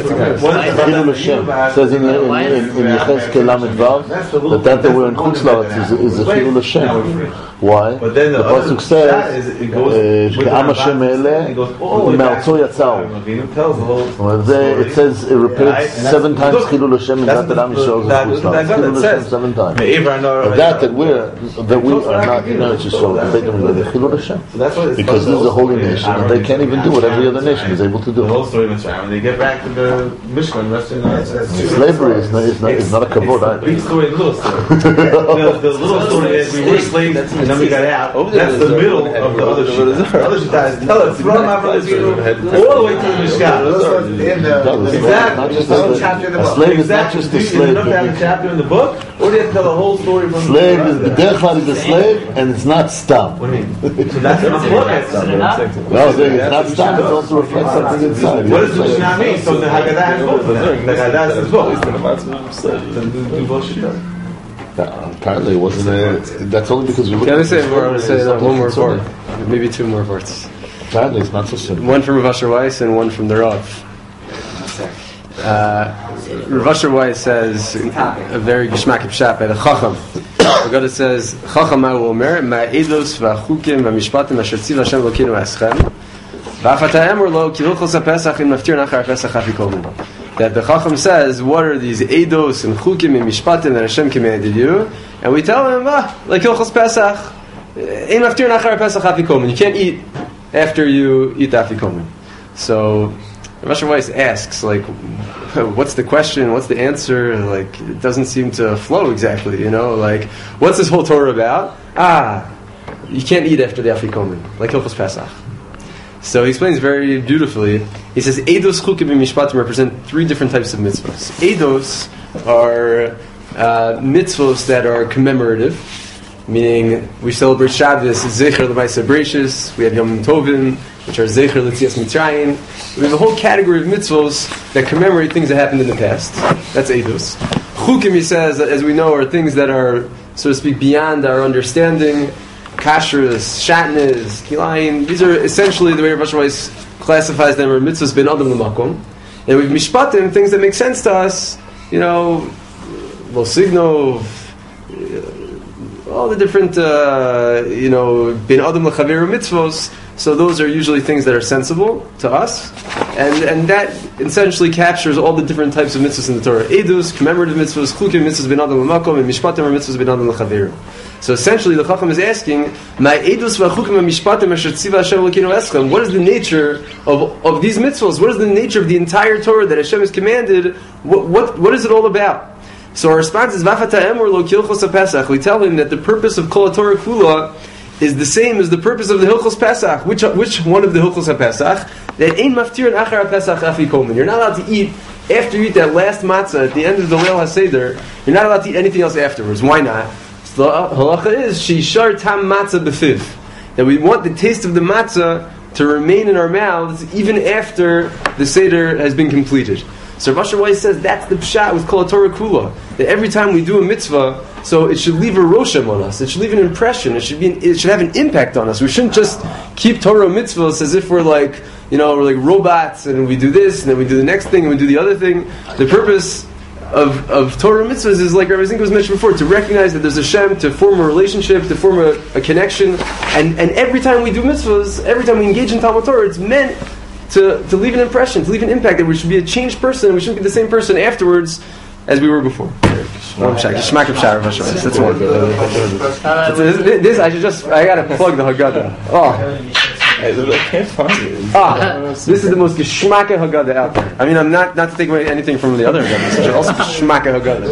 Says in Yechezkel Lamed Vav that they were in Chutz La'aretz is a Chilul Hashem. Why? But then the pasuk says, it goes "K'am Hashem eleh, me'artzo yatzau." It says it repeats 7 times Chilul Hashem in that Adam Yisrael Chilul Hashem 7 times. But that we are not in Eretz Yisrael, they don't know the Chilul Hashem because this is a holy nation and they can't even do what every other nation is able to do. The whole story of Mitzrayim, when they get back to the Mishkan, slavery is not a kavod either. Big story, little story. The little story is we were slaves and then we got out. That's the middle of the other shita. The other shita is tell us from Avram all the way to the Mishkan. Exactly. A slave is not just a slave. Enough to have a chapter in the book, or do you have to tell the whole story from slave is the derechad is a slave and it's not stam. What do you mean? So that's not what it's not stam. It also reflects something inside. What does Mishnah mean? So the Haggadah has both of them. The Haggadah has both. Apparently, it wasn't a. That's only because we. Can I say more? I want to say one more part, maybe 2 more parts. Apparently, it's not so simple. One from Rav Asher Weiss and one from the Rav. Rav Asher Weiss says a very geshmak pshat by the Chacham. The God says Chacham ma omer ma'edos v'achukim v'mishpatim asher tziv Hashem Elokeinu eschem v'afatayem lo ki hilchos haPesach in maftir nachar Pesach afikomen. That the Chacham says, what are these Eidos and Chukim and Mishpatim that Hashem commanded you? And we tell him, like Hilchos Pesach, Ein Maftir Nachar Pesach Afikomen. You can't eat after you eat Afikomen. So, Rav Asher Weiss asks, like, what's the question? What's the answer? Like, it doesn't seem to flow exactly, Like, what's this whole Torah about? You can't eat after the Afikomen, like Hilchos Pesach. So he explains very beautifully. He says, Eidos, Chukim, and Mishpatim represent 3 different types of mitzvahs. Eidos are mitzvahs that are commemorative, meaning we celebrate Shabbos, Zecher L'Maaseh Bereishis, we have Yom Tovim, which are Zecher L'Tzias Mitzrayim. We have a whole category of mitzvahs that commemorate things that happened in the past. That's Eidos. Chukim, he says, as we know, are things that are, so to speak, beyond our understanding. Kashrus, Shatnez, Kilayim, these are essentially the way Rav Asher Weiss classifies them are mitzvahs ben adam l'makom. And with mishpatim, things that make sense to us, lo signo, all the different, ben adam l'chaveru mitzvahs. So those are usually things that are sensible to us, and that essentially captures all the different types of mitzvahs in the Torah. Edus, commemorative mitzvahs, chukim mitzvahs ben adam l'makom, and mishpatim are mitzvahs ben adam l'chaveru. So essentially, the Chacham is asking, what is the nature of these mitzvahs? What is the nature of the entire Torah that Hashem has commanded? What is it all about? So our response is, we tell him that the purpose of Kol HaTorah Kula is the same as the purpose of the Hilchos Pesach. Which one of the Hilchos HaPesach? That ein maftir achar HaPesach afikomen. You're not allowed to eat, after you eat that last matzah at the end of the Leil HaSeder, you're not allowed to eat anything else afterwards. Why not? The halacha is sheishar tam matzah befiv, that we want the taste of the matzah to remain in our mouths even after the seder has been completed. So Rav Asher Weiss says that's the pshat with Kol HaTorah Kula, that every time we do a mitzvah, so it should leave a roshem on us. It should leave an impression. It should have an impact on us. We shouldn't just keep Torah mitzvahs as if we're like robots and we do this and then we do the next thing and we do the other thing. The purpose of Torah mitzvahs is, like Rabbi Zinke was mentioned before, to recognize that there's a Shem, to form a relationship, to form a connection, and every time we do mitzvahs, every time we engage in Talmud Torah, it's meant to leave an impression, to leave an impact, that we should be a changed person, we shouldn't be the same person afterwards as we were before. That's one. This I gotta plug the Haggadah. I can't find it. This is the most geschmacke Haggadah out there. I mean, I'm not to take away anything from the other Haggadahs, which are also geschmacke Haggadahs.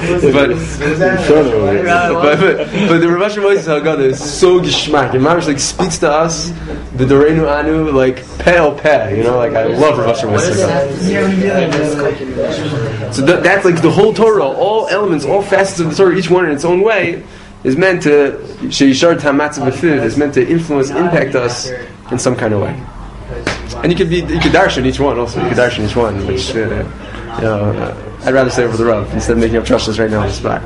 But the Rav Asher Weiss Haggadah is so geschmack. It like speaks to us, the Doreinu Anu, like peh. Like I love Rav Asher Weiss Haggadah. So that's like the whole Torah, all elements, all facets of the Torah, each one in its own way, is meant to sheishar tam matzah befiv, is meant to influence, impact us in some kind of way. And you could darshan each one also. You could darshan each one, which I'd rather say over the Rav instead of making up trushes right now on the spot.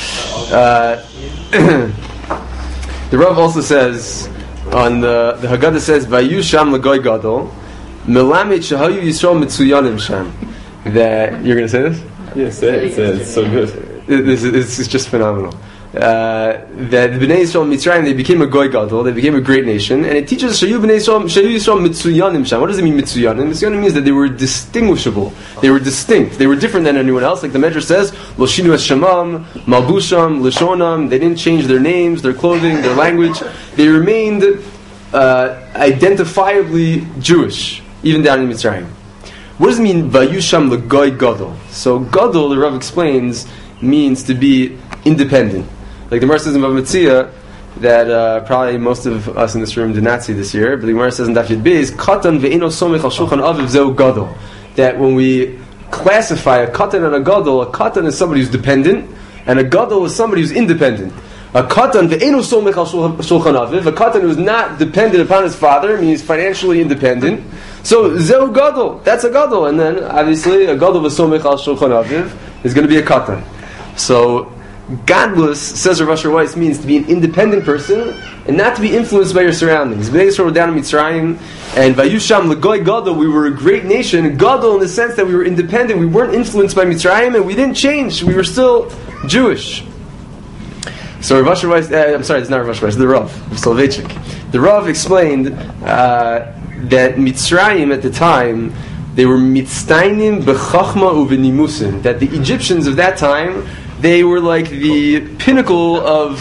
The Rav also says on the Haggadah says Vayu Sham Lagoy Gadol Melamed Shahayu Yisrael Mitzuyanim Sham. That you're going to say this? Yes, say it. It's so good. This is just phenomenal. that the Bnei Yisrael Mitzrayim, they became a goy gadol, they became a great nation, and it teaches Shayu Bnei Yisrael Mitzuyanim Sham. What does it mean Mitzuyanim? Mitzuyanim means that they were distinguishable, they were distinct, they were different than anyone else. Like the Medrash says, Lo Shinu Es Shemam, Malbusham, Lishonam. They didn't change their names, their clothing, their language. They remained identifiably Jewish, even down in Mitzrayim. What does it mean Vayusham L'Goy Gadol? So Gadol, the Rav explains, means to be independent. Like the Gemara says in Bava Metzia, that probably most of us in this room did not see this year, but the Gemara says in Daf Yud Beis, Katan ve'eno somech al shulchan aviv zeu gadol. That when we classify a katan and a katan is somebody who's dependent, and a gadol is somebody who's independent. A katan ve'eno somech al shulchan aviv, a katan who is not dependent upon his father, means financially independent. So zeu gadol, that's a gadol, and then obviously a gadol v'somech al shulchan aviv is going to be a katan. So godless, says Rav Asher Weiss, means to be an independent person and not to be influenced by your surroundings. Bnei Yisrael were down in Mitzrayim, and Vayusham L'Goy Gadol, we were a great nation. Gadol in the sense that we were independent, we weren't influenced by Mitzrayim, and we didn't change. We were still Jewish. So Rav Asher Weiss, I'm sorry, it's not Rav Asher Weiss, the Rav Soloveitchik. The Rav explained that Mitzrayim at the time, they were mitztainim b'chachma u'v'nimusin. That the Egyptians of that time, they were like the pinnacle of,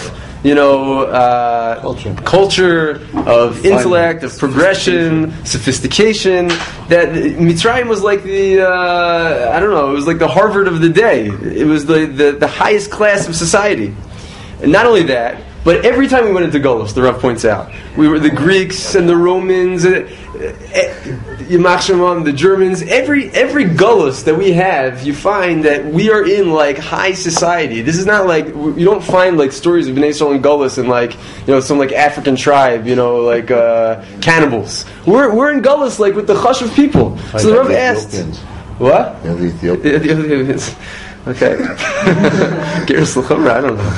culture, of intellect, of progression, sophistication. That Mitzrayim was like the, it was like the Harvard of the day. It was the highest class of society. And not only that, but every time we went into Golus, the Rav points out, we were the Greeks and the Romans, Yimach Shemam, the Germans. Every Golus that we have, you find that we are in like high society. This is not like you don't find like stories of Bnei Yisrael and Golus and like some like African tribe, like cannibals. We're in Golus like with the Chush of people. So the Rav asked, what? Yeah, the Ethiopians. Okay. I don't know.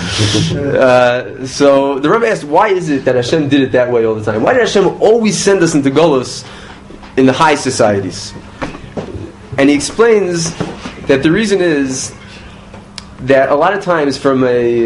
So the Rebbe asked, why is it that Hashem did it that way all the time? Why did Hashem always send us into Golus in the high societies? And he explains that the reason is that a lot of times from we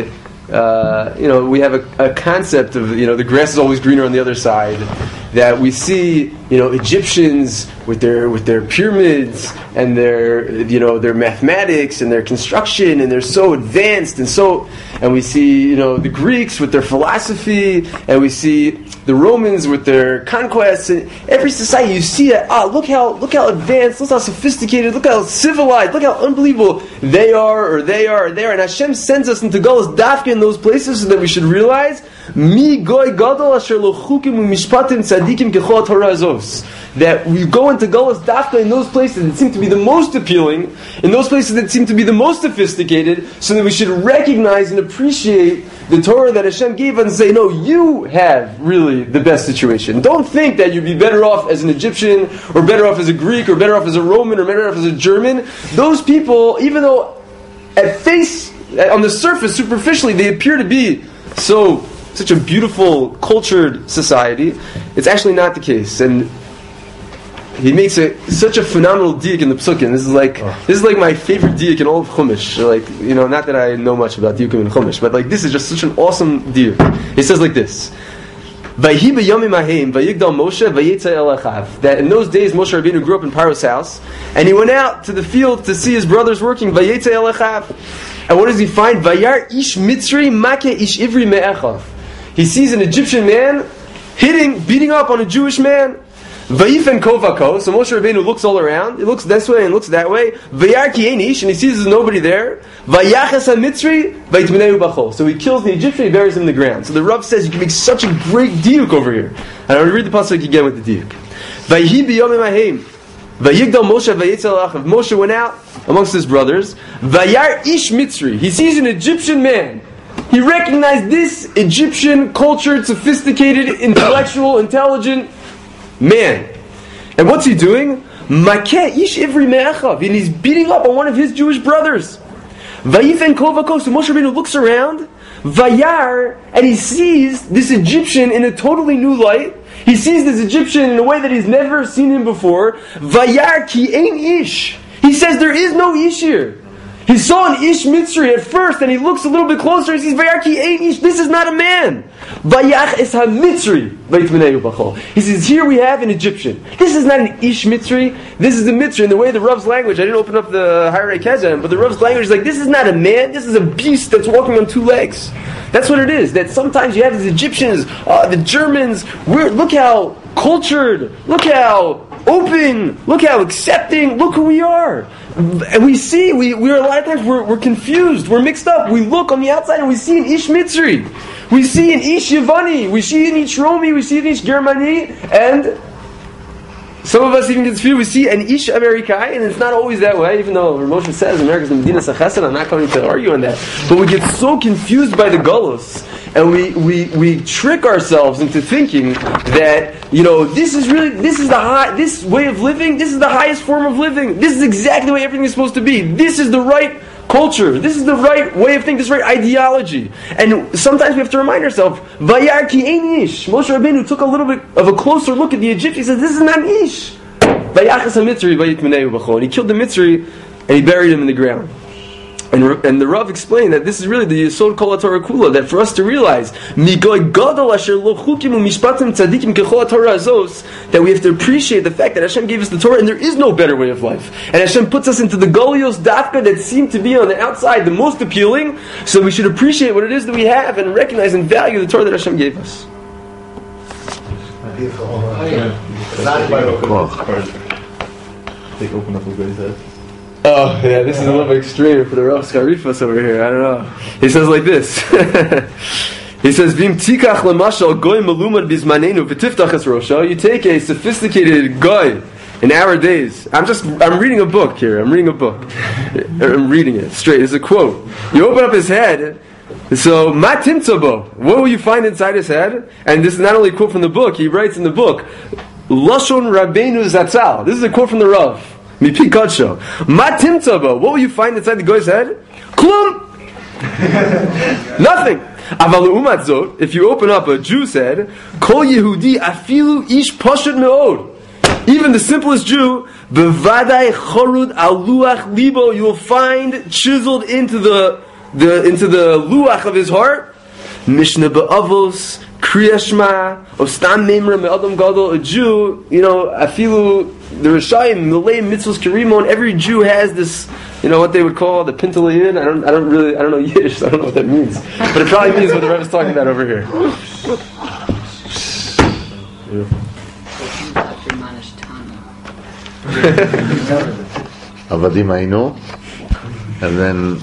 have a concept of, the grass is always greener on the other side, that we see, Egyptians with their pyramids and their mathematics and their construction, and they're so advanced and we see, the Greeks with their philosophy, and we see the Romans with their conquests, and every society you see it, look how advanced, look how sophisticated, look how civilized, look how unbelievable they are, and Hashem sends us into Golus Dafka in those places so that we should realize Mi goy gadol asher lo chukim u'mishpatim tzadikim kechol Torah azos. That we go into Golus Dafka in those places that seem to be the most appealing, in those places that seem to be the most sophisticated, so that we should recognize and appreciate the Torah that Hashem gave us and say, no, you have really the best situation. Don't think that you'd be better off as an Egyptian, or better off as a Greek, or better off as a Roman, or better off as a German. Those people, even though on the surface, superficially, they appear to be such a beautiful, cultured society, it's actually not the case. And he makes such a phenomenal diuk in the Psukim. This is like my favorite diuk in all of Chumash. Not that I know much about diukim in Chumash, but this is just such an awesome diuk. It says like this: that in those days Moshe Rabbeinu grew up in Paro's house, and he went out to the field to see his brothers working. And what does he find? Vayar ish mitzri make ish ivri me'echav. He sees an Egyptian man beating up on a Jewish man. Vayifen kovako. So Moshe Rabbeinu looks all around. He looks this way and looks that way. Vayar ki ein ish, and he sees there's nobody there. Vayachas ha-mitzri vayitmeneu b'chol. So he kills the Egyptian, he buries him in the ground. So the Rav says you can make such a great diuk over here. And I'm going to read the pasuk again with the diuk. Vayhi b'yomim ha'hem. Vayigdal Moshe vayetzel alachav. Moshe went out amongst his brothers. Vayar ish mitzri. He sees an Egyptian man. He recognized this Egyptian, cultured, sophisticated, intellectual, intelligent man. And what's he doing? Makeh ish ivri me'achav. And he's beating up on one of his Jewish brothers. Vayifen kovako. So Moshe Rabbeinu looks around, Vayar, and he sees this Egyptian in a totally new light. He sees this Egyptian in a way that he's never seen him before. Vayar ki ein ish. He says there is no ish here. He saw an Ish Mitzri at first, and he looks a little bit closer, and he sees, Vayarki ain't Ish, this is not a man. Vayach es ha-Mitzri, Vayitmeneu b'chol. He says, here we have an Egyptian. This is not an Ish Mitzri, this is a Mitzri. In the way the Rav's language, I didn't open up the Hayrei Kezem, but the Rav's language is like, this is not a man, this is a beast that's walking on two legs. That's what it is, that sometimes you have these Egyptians, the Germans, look how cultured, look how open, look how accepting, look who we are. And we see, we're a lot of times we're confused, we're mixed up. We look on the outside and we see an Ish Mitzri, we see an Ish Yavani, we see an Ish Romi, we see an Ish Germani, and some of us even get confused. We see an Ish Amerikai, and it's not always that way, even though Moshe says America's the Medina Sachesed. I'm not coming to argue on that. But we get so confused by the Golos, and we trick ourselves into thinking that, this is this way of living, this is the highest form of living, this is exactly the way everything is supposed to be, this is the right culture, this is the right way of thinking, this is the right ideology. And sometimes we have to remind ourselves, Vayar ki ein ish. Moshe Rabbeinu took a little bit of a closer look at the Egyptians. He says, this is not an ish. Vayachas ha-Mitzri vayitmeneu b'chol. And he killed the Mitzri and he buried him in the ground. And the Rav explained that this is really the Yesod Kol HaTorah Kula, that for us to realize that we have to appreciate the fact that Hashem gave us the Torah and there is no better way of life. And Hashem puts us into the Golios Dafka that seem to be on the outside the most appealing, so we should appreciate what it is that we have and recognize and value the Torah that Hashem gave us. Open up what he says. Oh, yeah, this is a little bit extreme for the Rav Skarifas over here. I don't know. He says like this. He says, Vim tikach lemashal goy malumad bizmanenu v'tiftach es rosha. You take a sophisticated goy in our days. I'm reading a book here. I'm reading it straight. It's a quote. You open up his head. So, ma timtzabo. What will you find inside his head? And this is not only a quote from the book. He writes in the book, Lashon Rabbeinu Zatzal. This is a quote from the Rav. Mipi Kadsho. Ma timtzabo. What will you find inside the guy's head? Klum. Nothing. Aval umat zot. If you open up a Jew's head, Kol Yehudi afilu ish pashut meod. Even the simplest Jew, bevadai chorud al luach libo, you will find chiseled into the luach of his heart, Mishnah Ba'avos, Kriya Shema, Ostam Memra Me'adam Gadol. A Jew, afilu the Rishayim, Milei Mitzvos Kerimon. Every Jew has this, what they would call the Pintalayid. I don't know Yiddish, so I don't know what that means. But it probably means what the Rebbe is talking about over here. Avadim Ainu, and then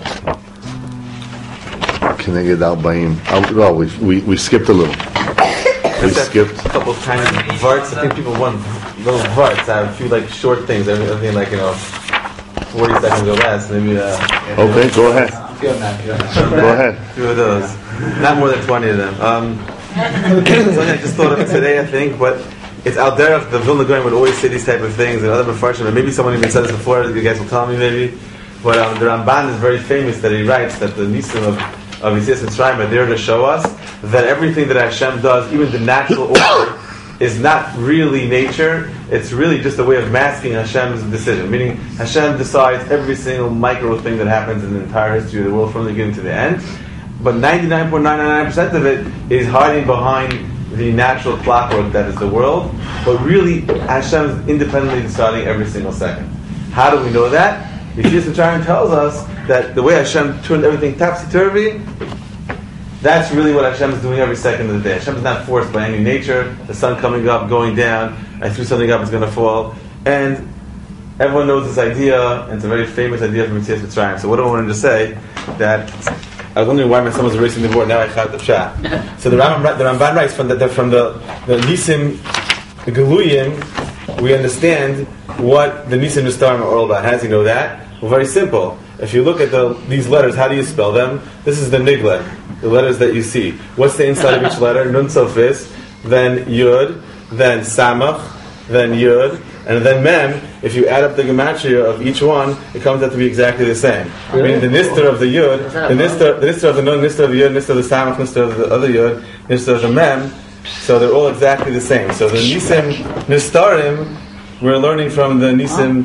Keneged Arbaim. Well, we skipped a little. We skipped a couple of tiny varts. I think people want little varts. I have a few short things. Everything 40 seconds or less. Maybe. Okay, go ahead. Go ahead. A few of those. Not more than 20 of them. Something I just thought of today, I think, but. It's out there. The Vilna Gaon would always say these type of things, and other Mefarshim, and maybe someone even said this before. You guys will tell me maybe. But the Ramban is very famous that he writes that the Nisim of Yitzias Mitzrayim are there to show us that everything that Hashem does, even the natural order, is not really nature. It's really just a way of masking Hashem's decision. Meaning Hashem decides every single micro thing that happens in the entire history of the world from the beginning to the end. But 99.999% of it is hiding behind the natural clockwork that is the world, but really Hashem is independently deciding every single second. How do we know that? Yitzias Mitzrayim tells us that the way Hashem turned everything topsy-turvy, that's really what Hashem is doing every second of the day. Hashem is not forced by any nature, the sun coming up, going down, I threw something up, it's going to fall. And everyone knows this idea, and it's a very famous idea from Yitzias Mitzrayim. So what do I want to say? That I was wondering why my son was erasing the board. Now I caught the shot. So the Ramban writes from the Nisim, the Geluyim, we understand what the Nisim Nistarim are all about. How does he know that? Well, very simple. If you look at these letters, how do you spell them? This is the Niglet, the letters that you see. What's the inside of each letter? Nun Sofis, then Yud, then Samach, then Yud, and then Mem. If you add up the gematria of each one, it comes out to be exactly the same. Really? Meaning the Nistar of the Yud, the Nistar of the Nun, Nistar of the Yud, Nistar of the Samach, Nistar of the other Yud, Nistar of the Mem, so they're all exactly the same. So the Nisim Nistarim, we're learning from the Nisim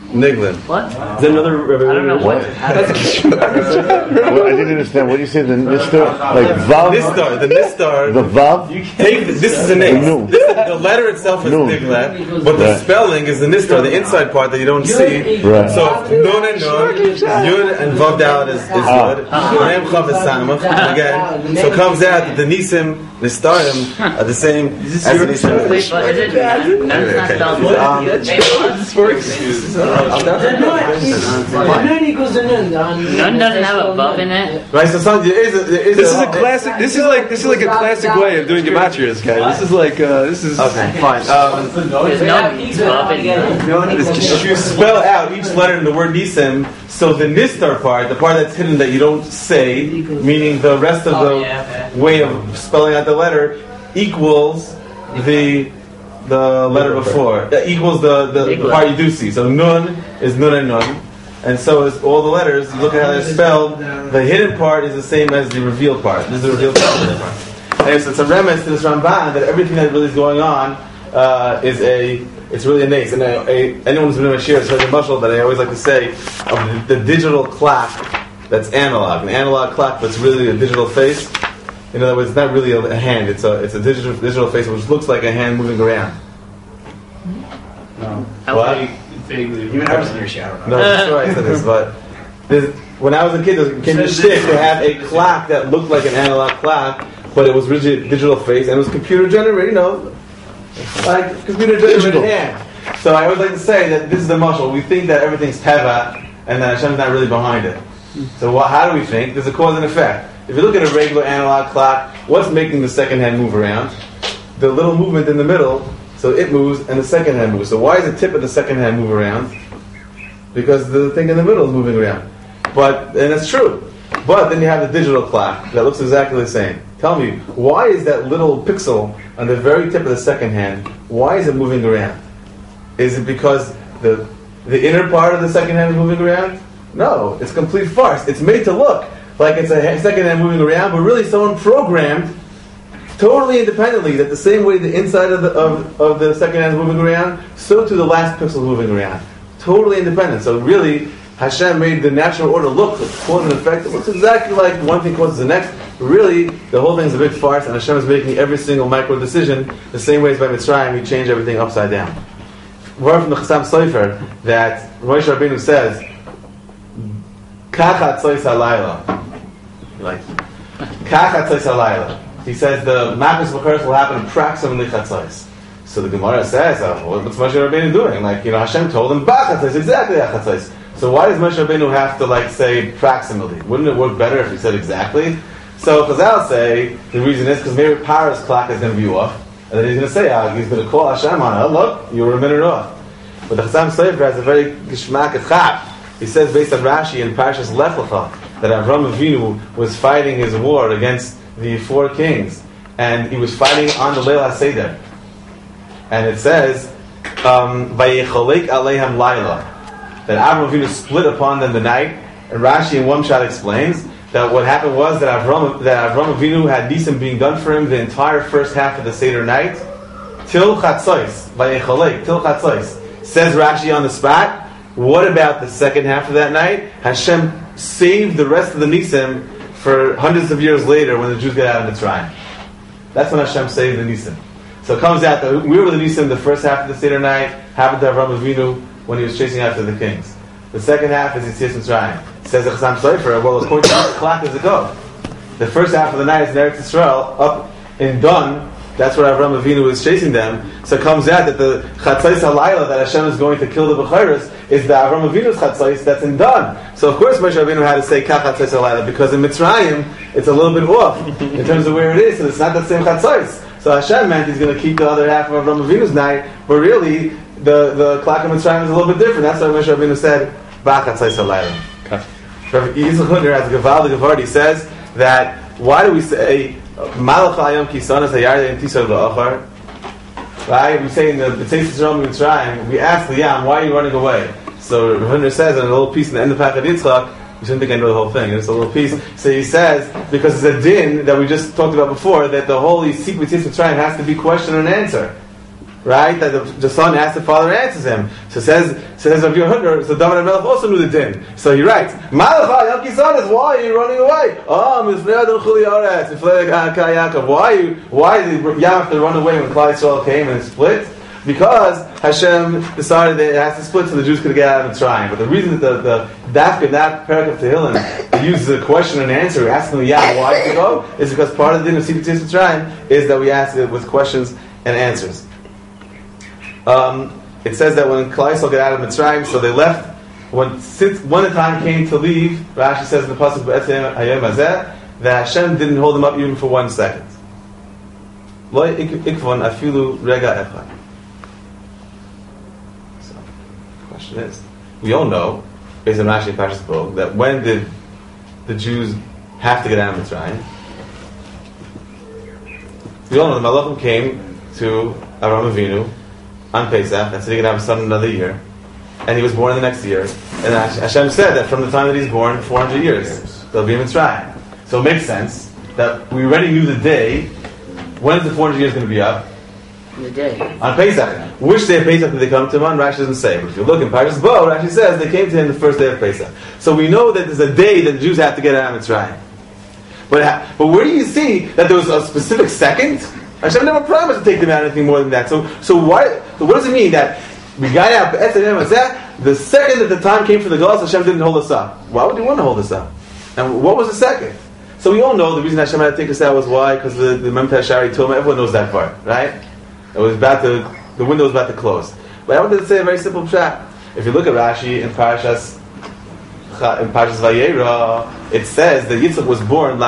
Niglin. What? Is that another? I don't know what. Well, I didn't understand. What do you say? The nistar, like vav. The nistar. The vav. This is the name. The letter itself is niglet, but the spelling is the nistar, the inside part that you don't see. Right. So nun and nun, yud and vav daled is yud, mem chav is samach. Again, so it comes out that the nisim, nistarim are the same as the nisim. Wait, but is it none not spelled None doesn't have a vav in it. Right. So This is a classic. This is like a classic way of doing gematrias, guys. This is like okay, fine. There's no vav in it. You spell out each letter in the word nisim, so the nistar part, the part that's hidden that you don't say, meaning the rest of the way of spelling out the letter, equals the letter before. Equals the part you do see. So nun is nun and nun. And so is all the letters. You look at how they're spelled. The hidden part is the same as the revealed part. This is the revealed part. And so it's a remiss to this Ramban that everything that really is going on it's really a nace. And anyone who's been in my shir has heard the mashal that I always like to say of the digital clock that's analog. An analog clock that's really a digital face. In other words, it's not really a hand. It's a digital face which looks like a hand moving around. No. What? Even I was in your shower. No, I'm sure I said this, but when I was a kid, there came a shtick to have a clock that looked like an analog clock, but it was rigid digital face, and it was computer generated, like computer generated hand. So I always like to say that this is the mashal. We think that everything's teva, and that Hashem's not really behind it. So how do we think? There's a cause and effect. If you look at a regular analog clock, what's making the second hand move around? The little movement in the middle. So it moves and the second hand moves. So why does the tip of the second hand move around? Because the thing in the middle is moving around. And that's true. But then you have the digital clock that looks exactly the same. Tell me, why is that little pixel on the very tip of the second hand, why is it moving around? Is it because the inner part of the second hand is moving around? No, it's complete farce. It's made to look like it's a second hand moving around, but really someone programmed totally independently that the same way the inside of the second hand is moving around, so too the last pixel is moving around. Totally independent. So really, Hashem made the natural order look cause and effect. It looks exactly like one thing causes the next. But really, the whole thing is a big farce, and Hashem is making every single micro decision the same way as by Mitzrayim. He changed everything upside down. Word from the Chassam Sofer that Moshe Rabbeinu says, "Kachat tzos halayla." Like, "Kachat tzos halayla." He says the Makkos B'Charis will happen approximately chatzos. So the Gemara says, what's Moshe Rabbeinu doing? Hashem told him, B'chatzos, exactly chatzos. So why does Moshe Rabbeinu have to say approximately? Wouldn't it work better if he said exactly? So Chazal say the reason is because maybe Paro's clock is going to be off, and then he's going to say, he's going to call Hashem on it. Look, you were a minute off. But the Chassam Sofer has a very geshmak echad. He says based on Rashi in Parshas Lech Lecha that Avram Avinu was fighting his war against the 4 kings, and he was fighting on the Leil HaSeder. And it says, "Vayecholek aleihem laila," that Avram Avinu split upon them the night. And Rashi in one shot explains that what happened was that Avram Avinu had nisim being done for him the entire first half of the Seder night till chatzos. Vayecholek till chatzos. Says Rashi on the spot. What about the second half of that night? Hashem saved the rest of the nisim for hundreds of years later when the Jews get out of Mitzrayim. That's when Hashem saved the nisim. So it comes out that we were the nisim the first half of the Seder night, happened to Avram Avinu when he was chasing after the kings. The second half is Yetzias Mitzrayim. Says the Chassam Sofer, well, according to the clock does it go? The first half of the night is in Eretz Yisrael, up in Dun. That's where Avram Avinu was chasing them. So it comes out that the Chatzos HaLayla that Hashem is going to kill the B'chairos is the Avram Avinu's Chatzos that's in Dun. So of course Moshe Rabbeinu had to say Kach Chatzos HaLayla because in Mitzrayim it's a little bit off in terms of where it is, so it's not the same Chatzos. So Hashem meant he's going to keep the other half of Avram Avinu's night, but really the clock in Mitzrayim is a little bit different. That's why Moshe Rabbeinu said Bach Chatzos HaLayla. Rabbi Yisrael Hunder has a Gaval the Gavardi says that why do we say Malach Hayom Kisanas Hayarde and Tisar La'achar? Right? We say in the B'tzeis Yisrael Mitzrayim, we ask Liam, why are you running away? So Rabbi Hunder says in a little piece in the end of Pachad Yitzchak, you shouldn't think I know the whole thing, it's a little piece. So he says, because it's a din that we just talked about before, that the holy secret B'tzeis Mitzrayim has to be question and answer. right? That the son asks, the father answers him. So says Rav Yehuda, so David HaMelech also knew the din. So he writes, Malachai, Yoki son is, why are you running away? Oh, why did Yaakov have to run away when Klal Yisrael came and it split? Because Hashem decided that it has to split so the Jews could get out of Mitzrayim. But the reason that the Dafka in that parak of Tehillim uses a question and answer, asking why to go, is because part of the din of Sifat Mitzrayim is that we ask it with questions and answers. It says that when Klal Yisrael got out of Mitzrayim, so they left. When the time came to leave, Rashi says in the pasuk that Hashem didn't hold them up even for 1 second. Lo ikvon afilu rega echad. So, the question is, we all know, based on Rashi and Parshas Bo, that when did the Jews have to get out of Mitzrayim? We all know the Malachim came to Avraham Avinu on Pesach and said he could have a son another year, and he was born the next year. And Hashem said that from the time that he's born, 400 years, they'll be in Mitzrayim. So it makes sense that we already knew the day. When is the 400 years going to be up? The day. On Pesach. Which day of Pesach did they come to him on? Rashi doesn't say. But if you look in Parshas Bo, Rashi says they came to him the first day of Pesach. So we know that there's a day that the Jews have to get out of Mitzrayim. But where do you see that there was a specific second? Hashem never promised to take them out anything more than that. So what does it mean that we got out the second that the time came for the Galus, Hashem didn't hold us up? Why would he want to hold us up? And what was the second? So we all know the reason Hashem had to take us out was why? Because the Mem Tashari told me, everyone knows that part, right? It was the window was about to close. But I wanted to say a very simple pshat. If you look at Rashi in Parshas Vayera, it says that Yitzchak was born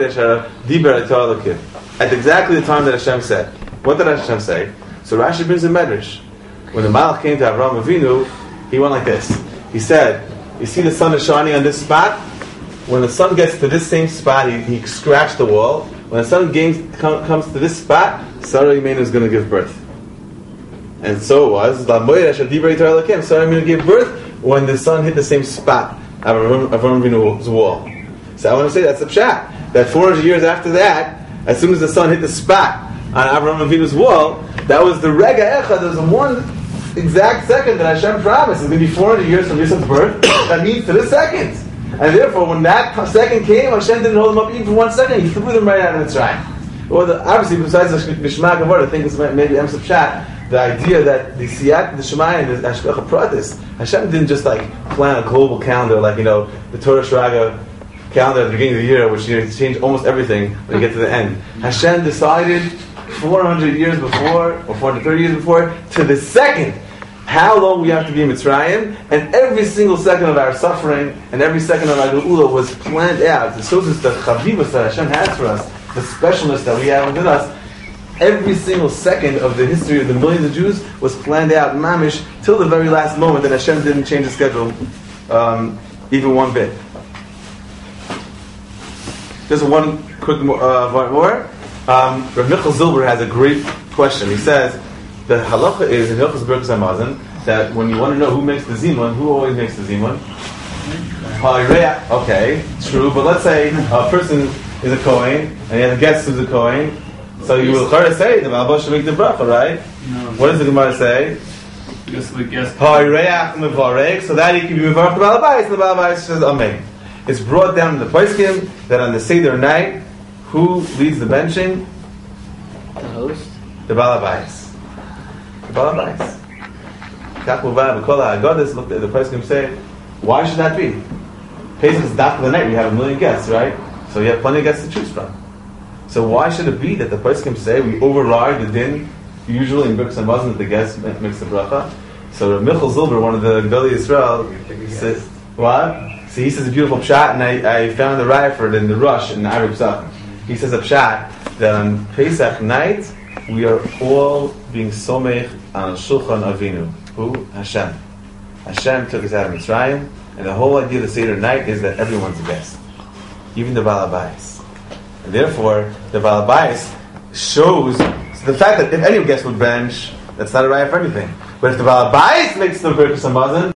at exactly the time that Hashem said. What did Hashem say? So Rashi brings a medrash. When the Malach came to Avraham Avinu, he went like this. He said, you see the sun is shining on this spot? When the sun gets to this same spot, he scratched the wall. When the sun comes to this spot, Sarah Imenu is going to give birth. And so it was. Sarah Imenu gave birth when the sun hit the same spot, Avraham Avinu's wall. So I want to say that's a pshat. That 400 years after that, as soon as the sun hit the spot on Avraham Avinu's wall, that was the Rega Echad. There was one exact second that Hashem promised. It's going to be 400 years from Yisuf's birth. That means to the second. And therefore, when that second came, Hashem didn't hold them up even for 1 second. He threw them right out of Mitzrayim. Well, obviously, besides the Nishma Gavur, I think it's maybe Emsa Pshat, the idea that the Siyat, the Shemayim, the Hashgacha Pratis, Hashem didn't just plan a global calendar like, the Torah Shraga calendar at the beginning of the year, which change almost everything when you get to the end. Hashem decided 400 years before, or 430 years before, to the second, how long we have to be in Mitzrayim, and every single second of our suffering, and every second of our Geula was planned out. It shows us the Chavivas that Hashem has for us, the specialness that we have within us. Every single second of the history of the millions of Jews was planned out, mamish, till the very last moment, that Hashem didn't change the schedule even one bit. Just one quick more. Rav Michal Zilber has a great question. He says, the halacha is in Hilchos Berachos Hamazon that when you want to know who makes the zimun, who always makes the zimun? Okay, true. But let's say a person is a kohen and he has a guest who's a kohen, so you will say the Malbah should make the bracha, right? No. What does the Gemara say? Just the guest. So that he can be mevarach the Balabais. The Balabais says amen. It's brought down in the Poskim that on the Seder night, who leads the benching? The host. The Balabais. Balabais. Look at the Poskim say, why should that be? Pesach is after the night. We have 1 million guests, right? So you have plenty of guests to choose from. So why should it be that the Poskim say we override the din usually in Berachos Hamazon that the guest makes the bracha? So Rav Michal Zilber, one of the Gedolei Yisrael, says, what? So he says a beautiful pshat, and I found the raya for it in the Rush in the Arab Psachim. He says a pshat that on Pesach night we are all being somech on Shulchan Avinu. Who? Hashem. Hashem took us out of Mitzrayim, and the whole idea of the Seder night is that everyone's a guest, even the Balabais. And therefore, the Balabais shows the fact that if any guest would bench, that's not a raya for anything. But if the Balabais makes the Berachos Hamazon,